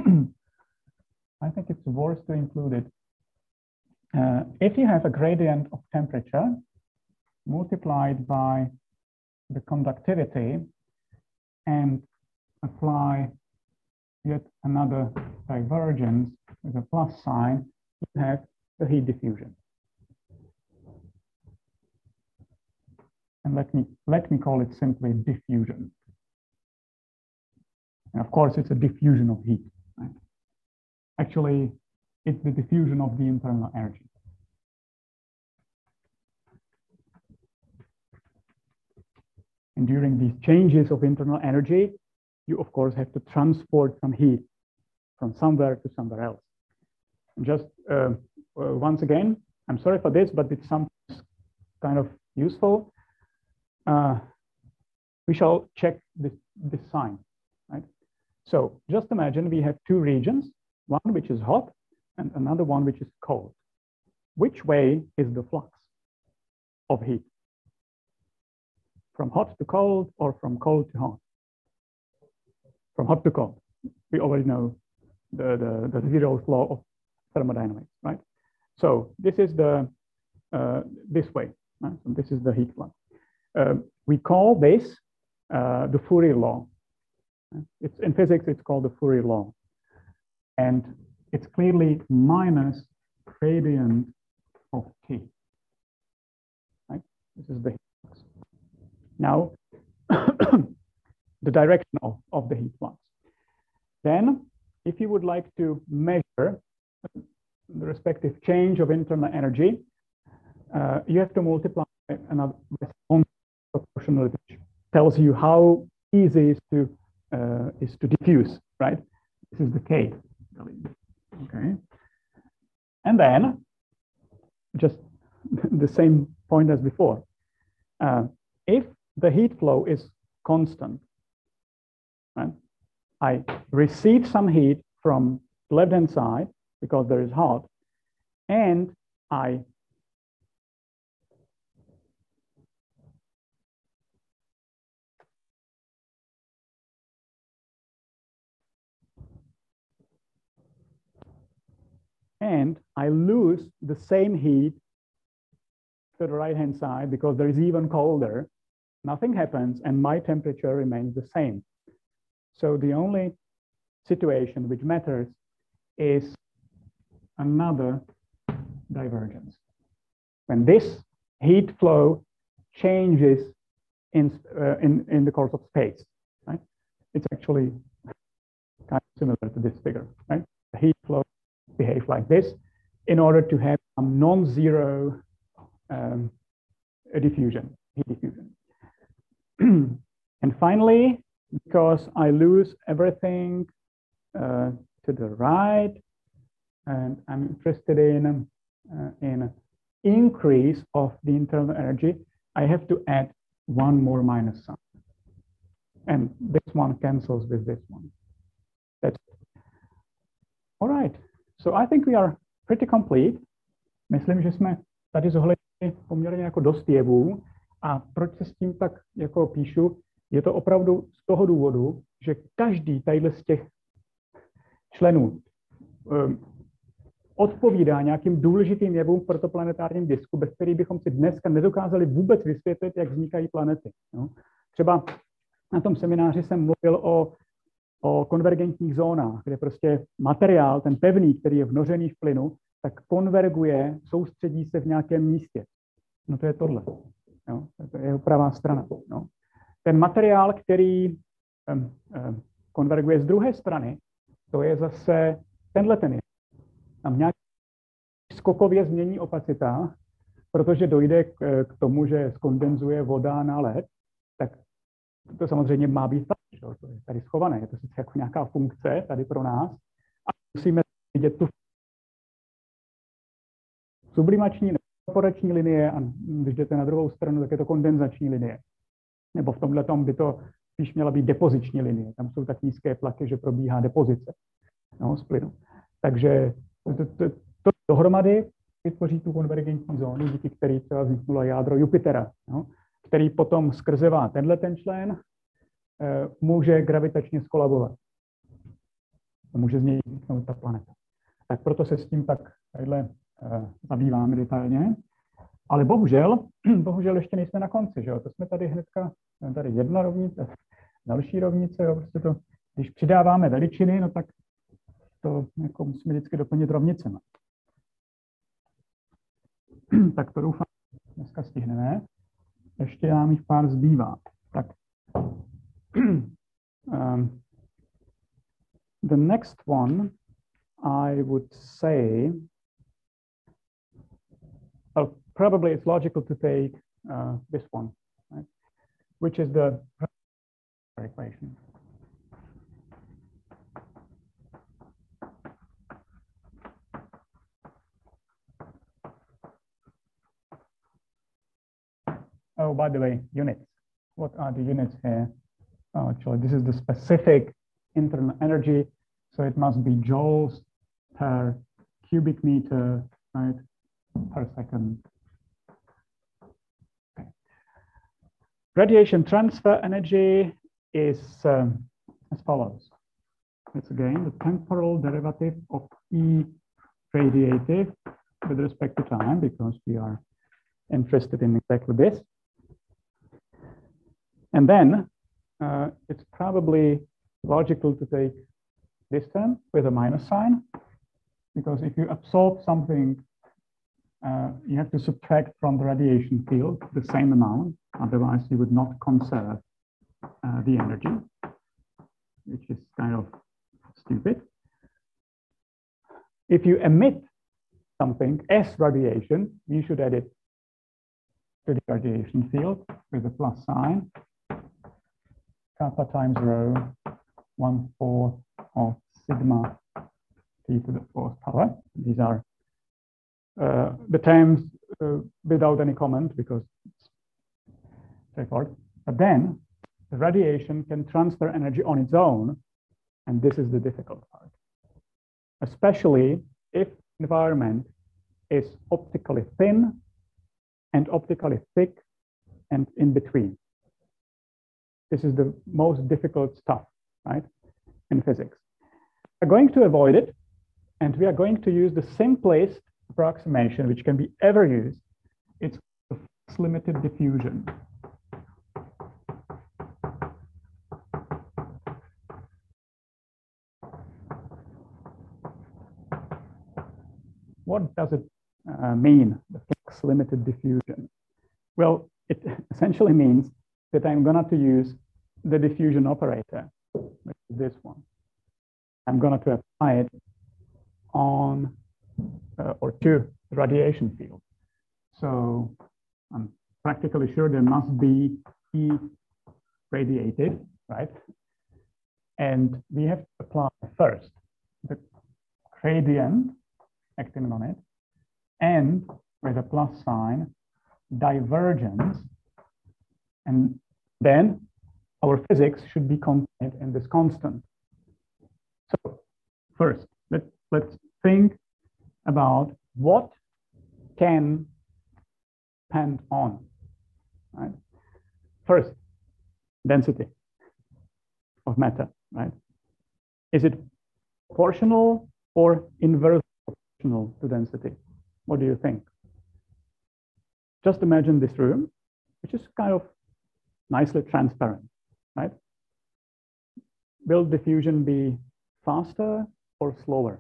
I think it's worth to include it. Uh, if you have a gradient of temperature multiplied by the conductivity and apply yet another divergence with a plus sign, you have the heat diffusion. And let me, let me call it simply diffusion. And of course, it's a diffusion of heat. Right? Actually, it's the diffusion of the internal energy. And during these changes of internal energy, you of course have to transport some heat from somewhere to somewhere else. And just uh, uh, once again, I'm sorry for this, but it's some kind of useful. Uh, we shall check this, this sign, right? So just imagine we have two regions, one which is hot and another one which is cold. Which way is the flux of heat? From hot to cold or from cold to hot? From hot to cold. We already know the, the, the zeroth law of thermodynamics, right? So this is the, uh, this way, right? So this is the heat flux. Uh, we call this uh, the Fourier law. It's, in physics, it's called the Fourier law. And it's clearly minus gradient of T, right? This is the heat flux. Now, the direction of, of the heat flux. Then, if you would like to measure the respective change of internal energy, uh, you have to multiply another proportionality, which tells you how easy it is to uh, is to diffuse, right? This is the K. Okay. And then just the same point as before. Uh, if the heat flow is constant, right, I receive some heat from the left-hand side because there is hot, and I and I lose the same heat to the right-hand side because there is even colder. Nothing happens, and my temperature remains the same. So the only situation which matters is another divergence. When this heat flow changes in, uh, in, in the course of space, right? It's actually kind of similar to this figure, right? The heat flow behaves like this in order to have some non-zero um, diffusion, heat diffusion. And finally, because I lose everything uh, to the right, and I'm interested in uh, in increase of the internal energy, I have to add one more minus sign, and this one cancels with this one. That's it. All right. So I think we are pretty complete. Myslím, že jsme tady zohlednili poměrně jako dost jevů. A proč se s tím tak jako píšu? Je to opravdu z toho důvodu, že každý tadyhle z těch členů um, odpovídá nějakým důležitým jevům v protoplanetárním disku, bez kterých bychom si dneska nedokázali vůbec vysvětlit, jak vznikají planety. No. Třeba na tom semináři jsem mluvil o, o konvergentních zónách, kde prostě materiál, ten pevný, který je vnořený v plynu, tak konverguje, soustředí se v nějakém místě. No to je tohle. No, to je jeho pravá strana. No. Ten materiál, který um, um, konverguje z druhé strany, to je zase tenhle ten. Tam nějak skokově změní opacita, protože dojde k, k tomu, že skondenzuje voda na led, tak to samozřejmě má být tady, že? To je tady schované. Je to sice jako nějaká funkce tady pro nás, a musíme vidět tu sublimační nebo evaporační linie, a když jdete na druhou stranu, tak je to kondenzační linie. Nebo v tomhle tom by to spíš měla být depoziční linie. Tam jsou tak nízké tlaky, že probíhá depozice, no, z plynu. Takže to, to, to dohromady vytvoří tu konvergentní zónu, díky který třeba vzniknulo jádro Jupitera, no, který potom skrzevá tenhle ten člen eh, může gravitačně skolabovat. Může z něj vzniknout ta planeta. Tak proto se s tím tak tadyhle eh, zabýváme detailně. Ale bohužel, bohužel ještě nejsme na konci, že jo? To jsme tady hnedka, tady jedna rovnice, další rovnice, jo? Prostě to, když přidáváme veličiny, no tak to jako musíme vždycky doplnit rovnicemi. Tak to doufám, dneska stihneme. Ještě nám jich pár zbývá. Tak. um, the next one, I would say, well, probably it's logical to take uh, this one, right? Which is the equation. Oh, by the way, units. What are the units here? Oh, actually, this is the specific internal energy. So it must be joules per cubic meter, right, per second. Okay. Radiation transfer energy is um, as follows. It's again the temporal derivative of E radiative with respect to time, because we are interested in exactly this. And then uh, it's probably logical to take this term with a minus sign, because if you absorb something, uh, you have to subtract from the radiation field the same amount, otherwise you would not conserve uh, the energy, which is kind of stupid. If you emit something, S radiation, we should add it to the radiation field with a plus sign. Kappa times rho, one fourth of sigma T to the fourth power. These are uh, the terms uh, without any comment because it's straightforward. But then the radiation can transfer energy on its own, and this is the difficult part. Especially if environment is optically thin and optically thick and in between. This is the most difficult stuff, right, in physics. We're going to avoid it, and we are going to use the simplest approximation which can be ever used. It's limited diffusion. What does it uh, mean, the flux limited diffusion? Well, it essentially means that I'm going to use the diffusion operator, which is this one. I'm going to apply it on uh, or to the radiation field. So I'm practically sure there must be E radiated, right? And we have to apply first the gradient acting on it, and with a plus sign, divergence, and then our physics should be contained in this constant. So first, let, let's think about what can depend on, right? First, density of matter, right? Is it proportional or inversely proportional to density? What do you think? Just imagine this room, which is kind of nicely transparent, right? Will diffusion be faster or slower?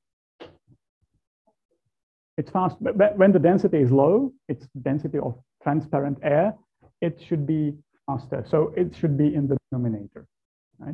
It's fast, but when the density is low, it's density of transparent air, it should be faster. So it should be in the denominator, right?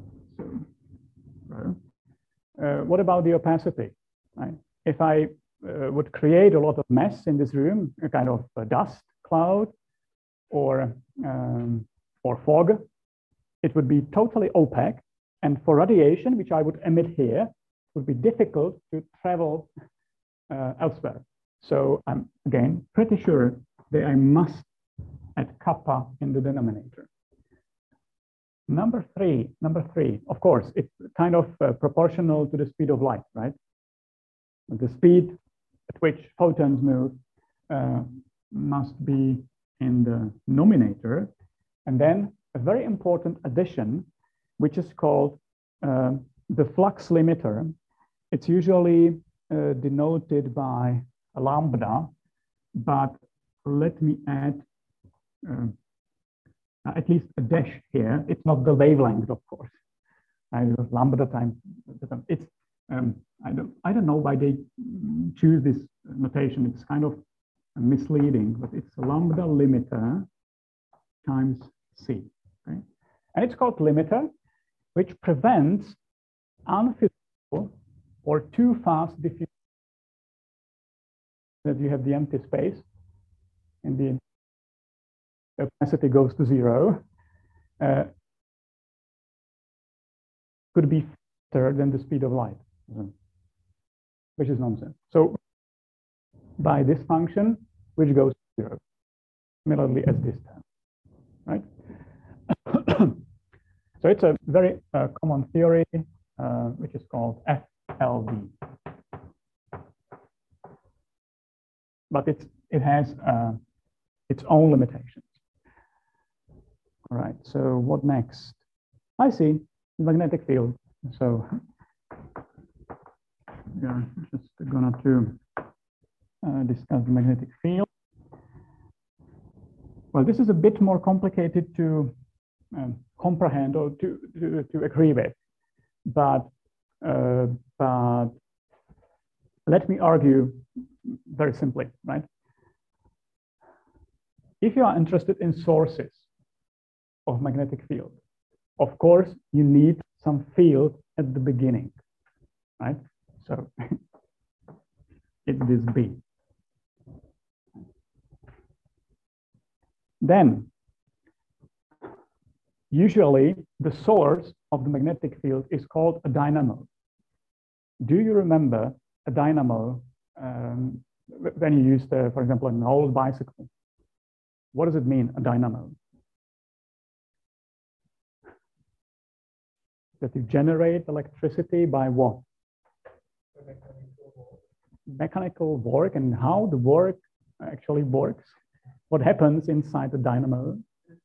So, uh, what about the opacity, right? If I uh, would create a lot of mess in this room, a kind of a dust cloud or, um, or fog, it would be totally opaque. And for radiation, which I would emit here, it would be difficult to travel uh, elsewhere. So I'm, again, pretty sure that I must add kappa in the denominator. Number three, number three, of course, it's kind of uh, proportional to the speed of light, right? The speed at which photons move uh, must be in the numerator. And then a very important addition, which is called uh, the flux limiter. It's usually uh, denoted by a lambda, but let me add uh, at least a dash here. It's not the wavelength, of course. I use lambda times, it's, um, I don't, I don't know why they choose this notation. It's kind of misleading, but it's a lambda limiter times C, okay? And it's called limiter, which prevents unphysical or too fast diffusion. That you have the empty space and the opacity goes to zero. Uh, could be faster than the speed of light, which is nonsense. So by this function, which goes to zero, similarly as this term, right? So it's a very uh, common theory, uh, which is called F L D. But it's, it has uh, its own limitations. All right, so what next? I see magnetic field. So we are just gonna to uh, discuss the magnetic field. Well, this is a bit more complicated to um, comprehend or to, to, to agree with, but, uh, but let me argue very simply, right? If you are interested in sources of magnetic field, of course, you need some field at the beginning, right? So it this B. Then, usually the source of the magnetic field is called a dynamo. Do you remember a dynamo um, when you used, uh, for example, an old bicycle? What does it mean, a dynamo? That you generate electricity by what? Mechanical work, and how the work actually works. What happens inside the dynamo?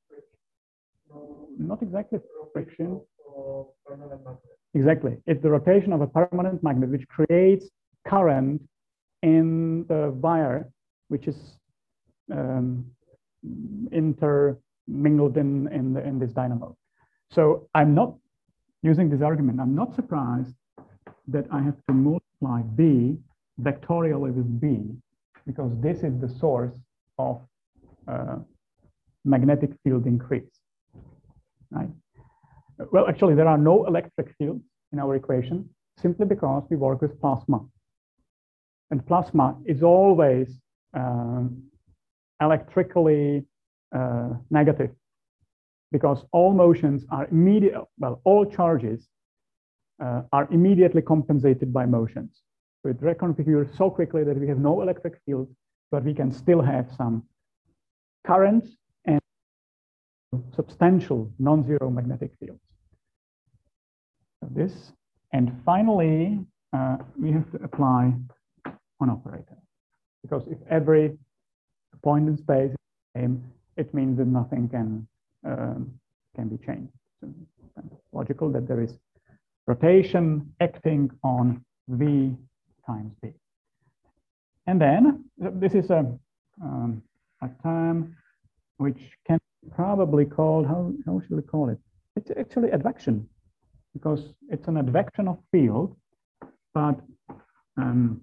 Not exactly friction. Exactly. It's the rotation of a permanent magnet which creates current in the wire, which is um, intermingled in, in, the, in this dynamo. So I'm not using this argument. I'm not surprised that I have to multiply B vectorially with B, because this is the source of uh, magnetic field increase. Right? Well, actually, there are no electric fields in our equation simply because we work with plasma. And plasma is always um, electrically uh, negative, because all motions are immediate, well, all charges uh, are immediately compensated by motions. So it reconfigures so quickly that we have no electric field, but we can still have some currents and substantial non-zero magnetic fields. So this, and finally, uh, we have to apply one operator, because if every point in space is the same, it means that nothing can um, can be changed. So it's kind of logical that there is rotation acting on V times B. And then this is a um, a term which can probably called, how, how should we call it? It's actually advection, because it's an advection of field, but um,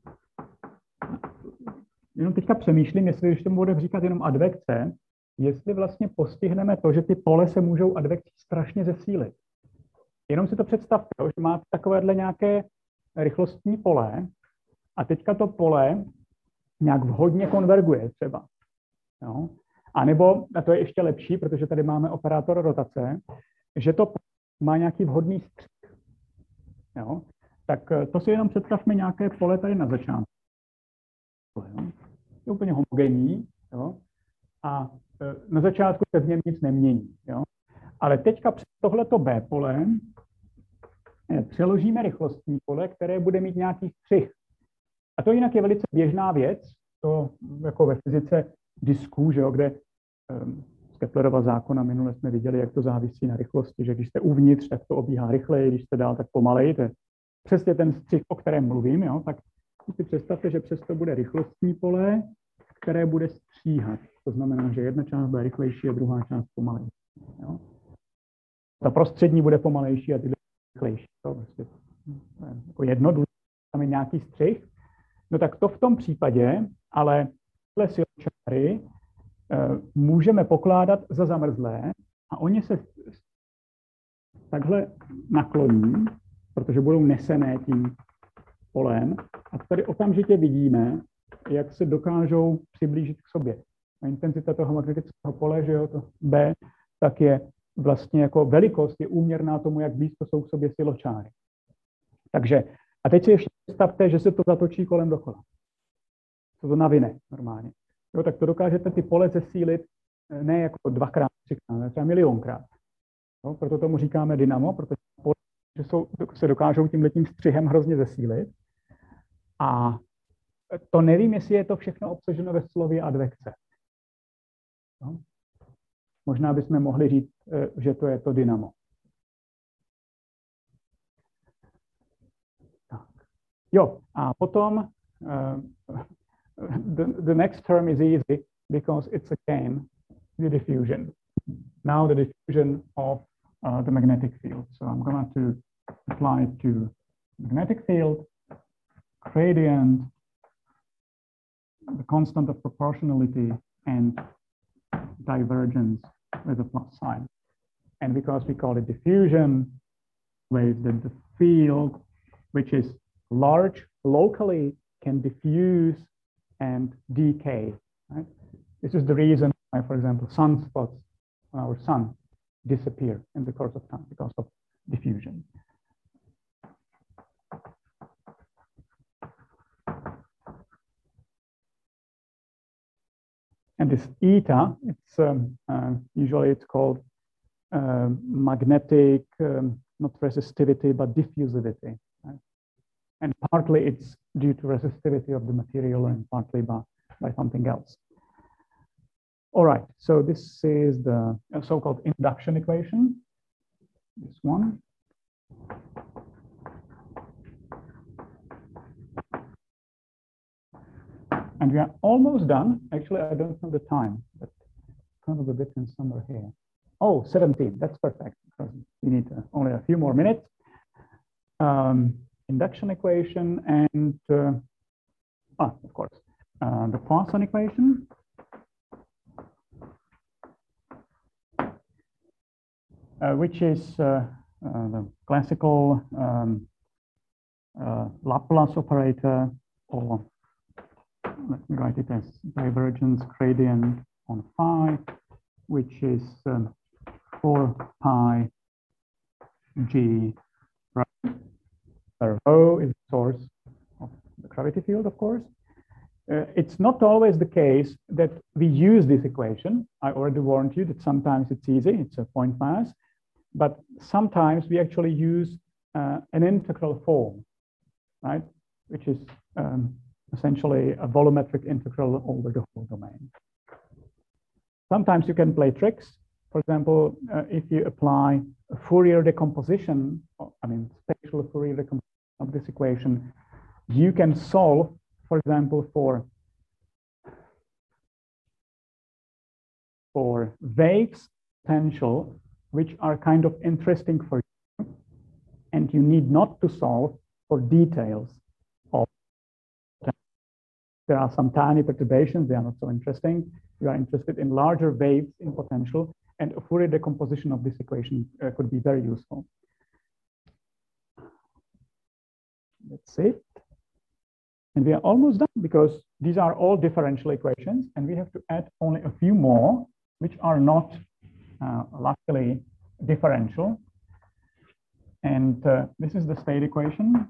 jenom teďka přemýšlím, jestli když tomu budeme říkat jenom advekce, jestli vlastně postihneme to, že ty pole se můžou advekcí strašně zesílit. Jenom si to představte, že máte takovéhle nějaké rychlostní pole a teďka to pole nějak vhodně konverguje třeba. Jo? A nebo, a to je ještě lepší, protože tady máme operátor rotace, že to má nějaký vhodný střih. Jo? Tak to si jenom představme nějaké pole tady na začátku. Je úplně homogenní, jo? A na začátku se v něm nic nemění. Jo? Ale teďka přes tohleto B pole přeložíme rychlostní pole, které bude mít nějaký střih. A to jinak je velice běžná věc, to jako ve fyzice disků, že jo, kde um, z Keplerova zákona minule jsme viděli, jak to závisí na rychlosti, že když jste uvnitř, tak to obíhá rychleji, když jste dál, tak pomaleji. To je přesně ten střih, o kterém mluvím, jo, tak si představte, že přesto bude rychlostní pole, které bude stříhat. To znamená, že jedna část bude rychlejší a druhá část pomalejší. Jo. Ta prostřední bude pomalejší a ty rychlejší. To prostě jako jednoduché, tam je nějaký střih. No tak to v tom případě, ale tyhle siločáry uh, můžeme pokládat za zamrzlé a oni se takhle nakloní, protože budou nesené tím polem. A tady okamžitě vidíme, jak se dokážou přiblížit k sobě. A intenzita toho magnetického pole, že jo, to B, tak je vlastně jako velikost je úměrná tomu, jak blízko jsou k sobě siločáry. Takže, a teď si ještě představte, že se to zatočí kolem dokola. To to navine normálně. Jo, tak to dokážete ty pole zesílit ne jako dvakrát, třikrát, ale třeba milionkrát. Jo, proto tomu říkáme dynamo, protože pole že jsou, se dokážou tímhletím střihem hrozně zesílit. A to nevím, jestli je to všechno obsaženo ve slově advekce. No. Možná bychom mohli říct, že to je to dynamo. Tak. Jo, a potom uh, the, the next term is easy because it's again the diffusion. Now the diffusion of uh, the magnetic field. So I'm going to apply it to magnetic field, gradient, the constant of proportionality, and divergence with a plus sign. And because we call it diffusion, wave that the field, which is large locally can diffuse and decay. Right? This is the reason why, for example, sunspots on our sun disappear in the course of time because of diffusion. And this eta, it's um, uh, usually it's called uh, magnetic, um, not resistivity, but diffusivity. Right? And partly it's due to resistivity of the material and partly by, by something else. All right, so this is the so-called induction equation, this one. And we are almost done. Actually, I don't know the time, but kind of a bit in somewhere here. Oh, seventeen, that's perfect, because we need uh, only a few more minutes. Um, induction equation and, uh, ah, of course, uh, the Poisson equation. Uh, which is uh, uh, the classical um, uh, Laplace operator, or let me write it as divergence gradient on phi, which is um, four pi g right, where rho is the source of the gravity field, of course. Uh, it's not always the case that we use this equation. I already warned you that sometimes it's easy, it's a point mass. But sometimes we actually use uh, an integral form, right? Which is um, essentially a volumetric integral over the whole domain. Sometimes you can play tricks. For example, uh, if you apply a Fourier decomposition, I mean, spatial Fourier decomposition of this equation, you can solve, for example, for, for Weich's potential, which are kind of interesting for you, and you need not to solve for details of them. There are some tiny perturbations, they are not so interesting. You are interested in larger waves in potential, and a Fourier decomposition of this equation uh, could be very useful. That's it. And we are almost done, because these are all differential equations, and we have to add only a few more, which are not Uh, luckily differential. And uh, this is the state equation.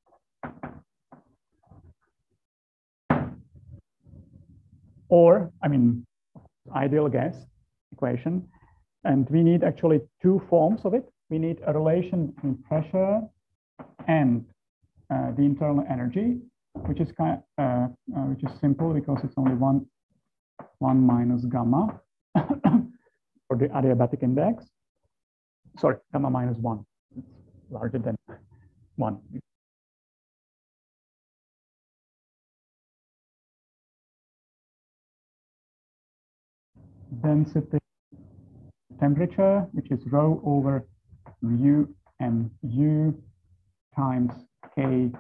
Or, I mean, ideal gas equation. And we need actually two forms of it. We need a relation between pressure and uh, the internal energy, which is kind of, uh, uh, which is simple because it's only one, one minus gamma. For the adiabatic index, sorry, gamma minus one, it's larger than one. Density, temperature, which is rho over mu and u times k.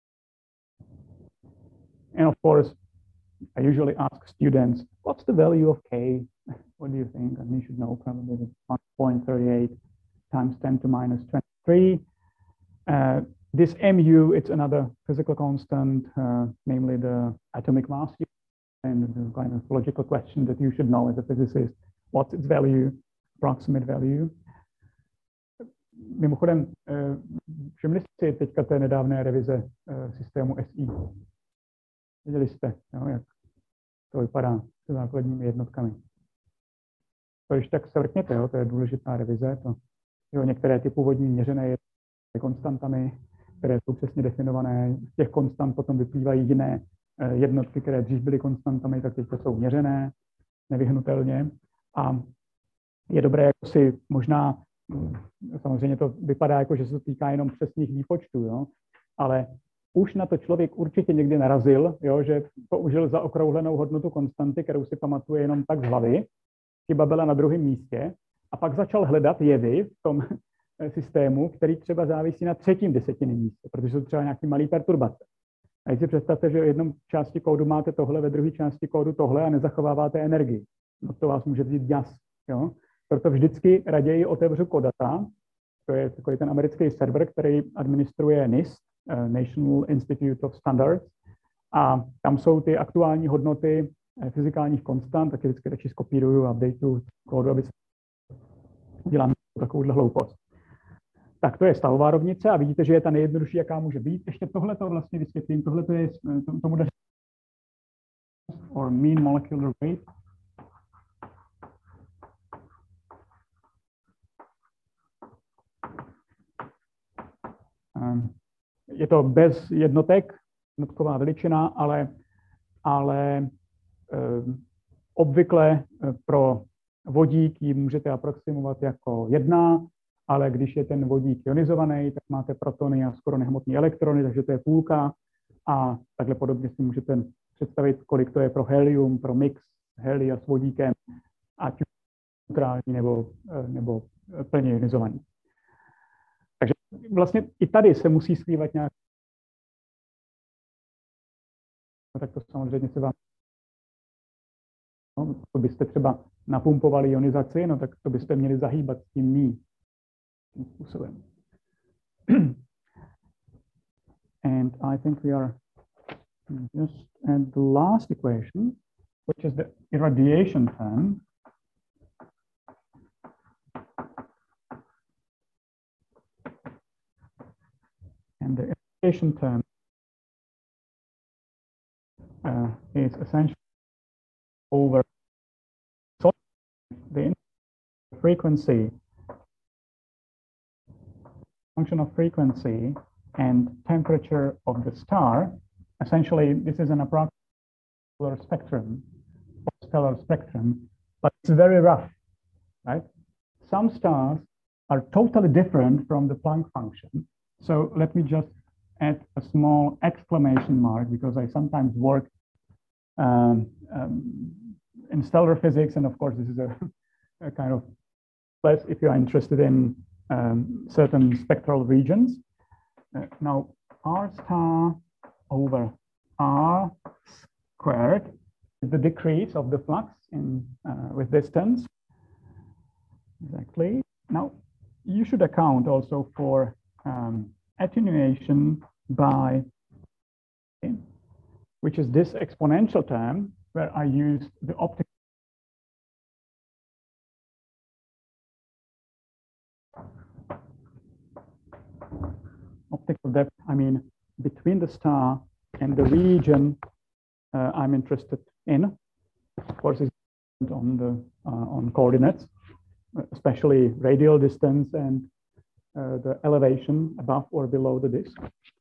And of course, I usually ask students, what's the value of k? What do you think? And you should know probably it's one point three eight times ten to minus twenty-three. Uh, this mu, it's another physical constant, uh, namely the atomic mass. And the kind of logical question that you should know as a physicist, what's its value, approximate value. Mimochodem, všimli jste si teďka té nedávné revize systému S I? Viděli jste, jo, jak to vypadá se základními jednotkami. To ještě tak se vrkněte, jo, to je důležitá revize. To, jo, některé ty původní měřené konstantami, které jsou přesně definované, z těch konstant potom vyplývají jiné jednotky, které dřív byly konstantami, tak teď to jsou měřené nevyhnutelně. A je dobré jako si možná, samozřejmě to vypadá jako, že se to týká jenom přesných výpočtů, jo, ale už na to člověk určitě někdy narazil, jo, že použil zaokrouhlenou hodnotu konstanty, kterou si pamatuje jenom tak z hlavy, chyba byla na druhém místě, a pak začal hledat jevy v tom systému, který třeba závisí na třetím desetiném místě, protože jsou třeba nějaký malý perturbace. A když si představte, že v jednom části kódu máte tohle, ve druhé části kódu tohle a nezachováváte energii, no to vás může vzít jas. Jo? Proto vždycky raději otevřu Kodata, to je takový ten americký server, který administruje NIST, National Institute of Standards, A tam jsou ty aktuální hodnoty fyzikálních konstant, taky vždycky radši skopíruju a updateuju kódu, aby se udělám takovouhle hloupost. Tak to je stavová rovnice a vidíte, že je ta nejjednodušší, jaká může být. Ještě tohle to vlastně vysvětlím, tohle to je tomu or mean molecular weight. Je to bez jednotek, jednotková veličina, ale, ale obvykle pro vodík ji můžete aproximovat jako jedna, ale když je ten vodík ionizovaný, tak máte protony a skoro nehmotné elektrony, takže to je půlka a takhle podobně si můžete představit, kolik to je pro helium, pro mix helia s vodíkem, ať neutrální nebo, nebo plně ionizovaný. Takže vlastně i tady se musí skrývat nějak. No, tak to samozřejmě se vám. No, to byste třeba napumpovali ionizaci, no tak to byste měli zahýbat s tím mí. Tím způsobem. And I think we are just at the last equation, which is the irradiation term. And the irradiation term uh, is essentially over the frequency, function of frequency and temperature of the star. Essentially, this is an approximate spectrum, stellar spectrum, but it's very rough, right? Some stars are totally different from the Planck function. So let me just add a small exclamation mark because I sometimes work um, um, in stellar physics, and of course, this is a, a kind of place if you are interested in um, certain spectral regions. Uh, now, R star over R squared is the decrease of the flux in uh, with distance. Exactly. Now, you should account also for um, attenuation by, okay, which is this exponential term where I use the optical optical depth, I mean, between the star and the region uh, I'm interested in. Of course, it's on the uh, on coordinates, especially radial distance and uh, the elevation above or below the disk.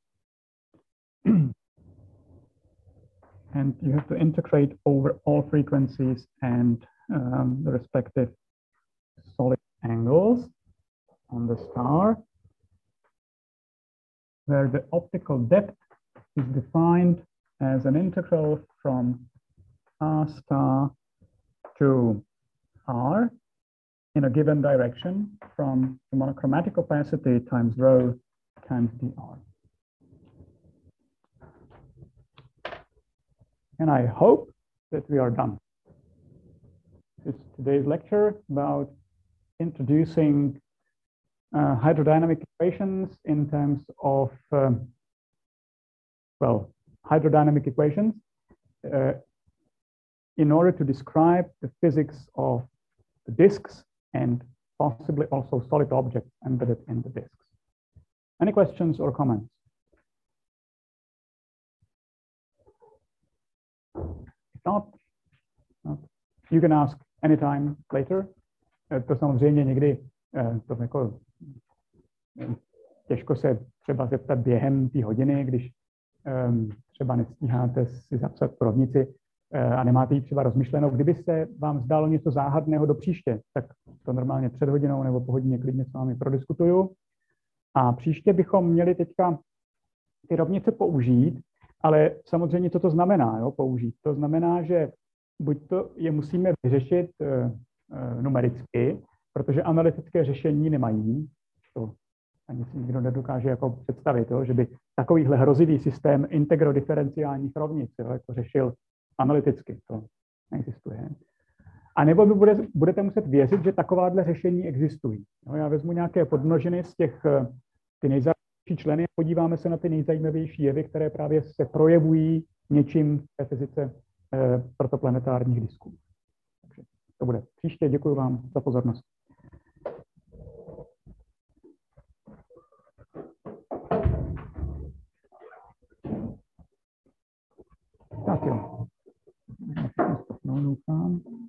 And you have to integrate over all frequencies and um, the respective solid angles on the star, where the optical depth is defined as an integral from R star to R in a given direction from the monochromatic opacity times rho times dr. And I hope that we are done. This is today's lecture about introducing uh, hydrodynamic equations in terms of, um, well, hydrodynamic equations uh, in order to describe the physics of the disks and possibly also solid objects embedded in the disks. Any questions or comments? If not, you can ask anytime later. To samozřejmě někdy to jako těžko se třeba zeptat během té hodiny, když um, třeba nestíháte si zapsat v rovnici uh, a nemáte ji třeba rozmyšlenou. Kdyby se vám zdálo něco záhadného do příště, tak to normálně před hodinou nebo po hodině klidně s vámi prodiskutuju. A příště bychom měli teďka ty rovnice použít, ale samozřejmě co to znamená, jo, použít. To znamená, že buď to je musíme vyřešit uh, uh, numericky, protože analytické řešení nemají. To ani si nikdo nedokáže jako představit, jo, že by takovýhle hrozivý systém integrodifferenciálních rovnic jo, jako řešil analyticky. To neexistuje. A nebo vy bude, budete muset věřit, že takováhle řešení existují. Jo, já vezmu nějaké podmnožiny z těch ty nejzajímavější členy a podíváme se na ty nejzajímavější jevy, které právě se projevují něčím ve fyzice protoplanetárních disků. Takže to bude příště. Děkuji vám za pozornost. Tak jo. No, doufám.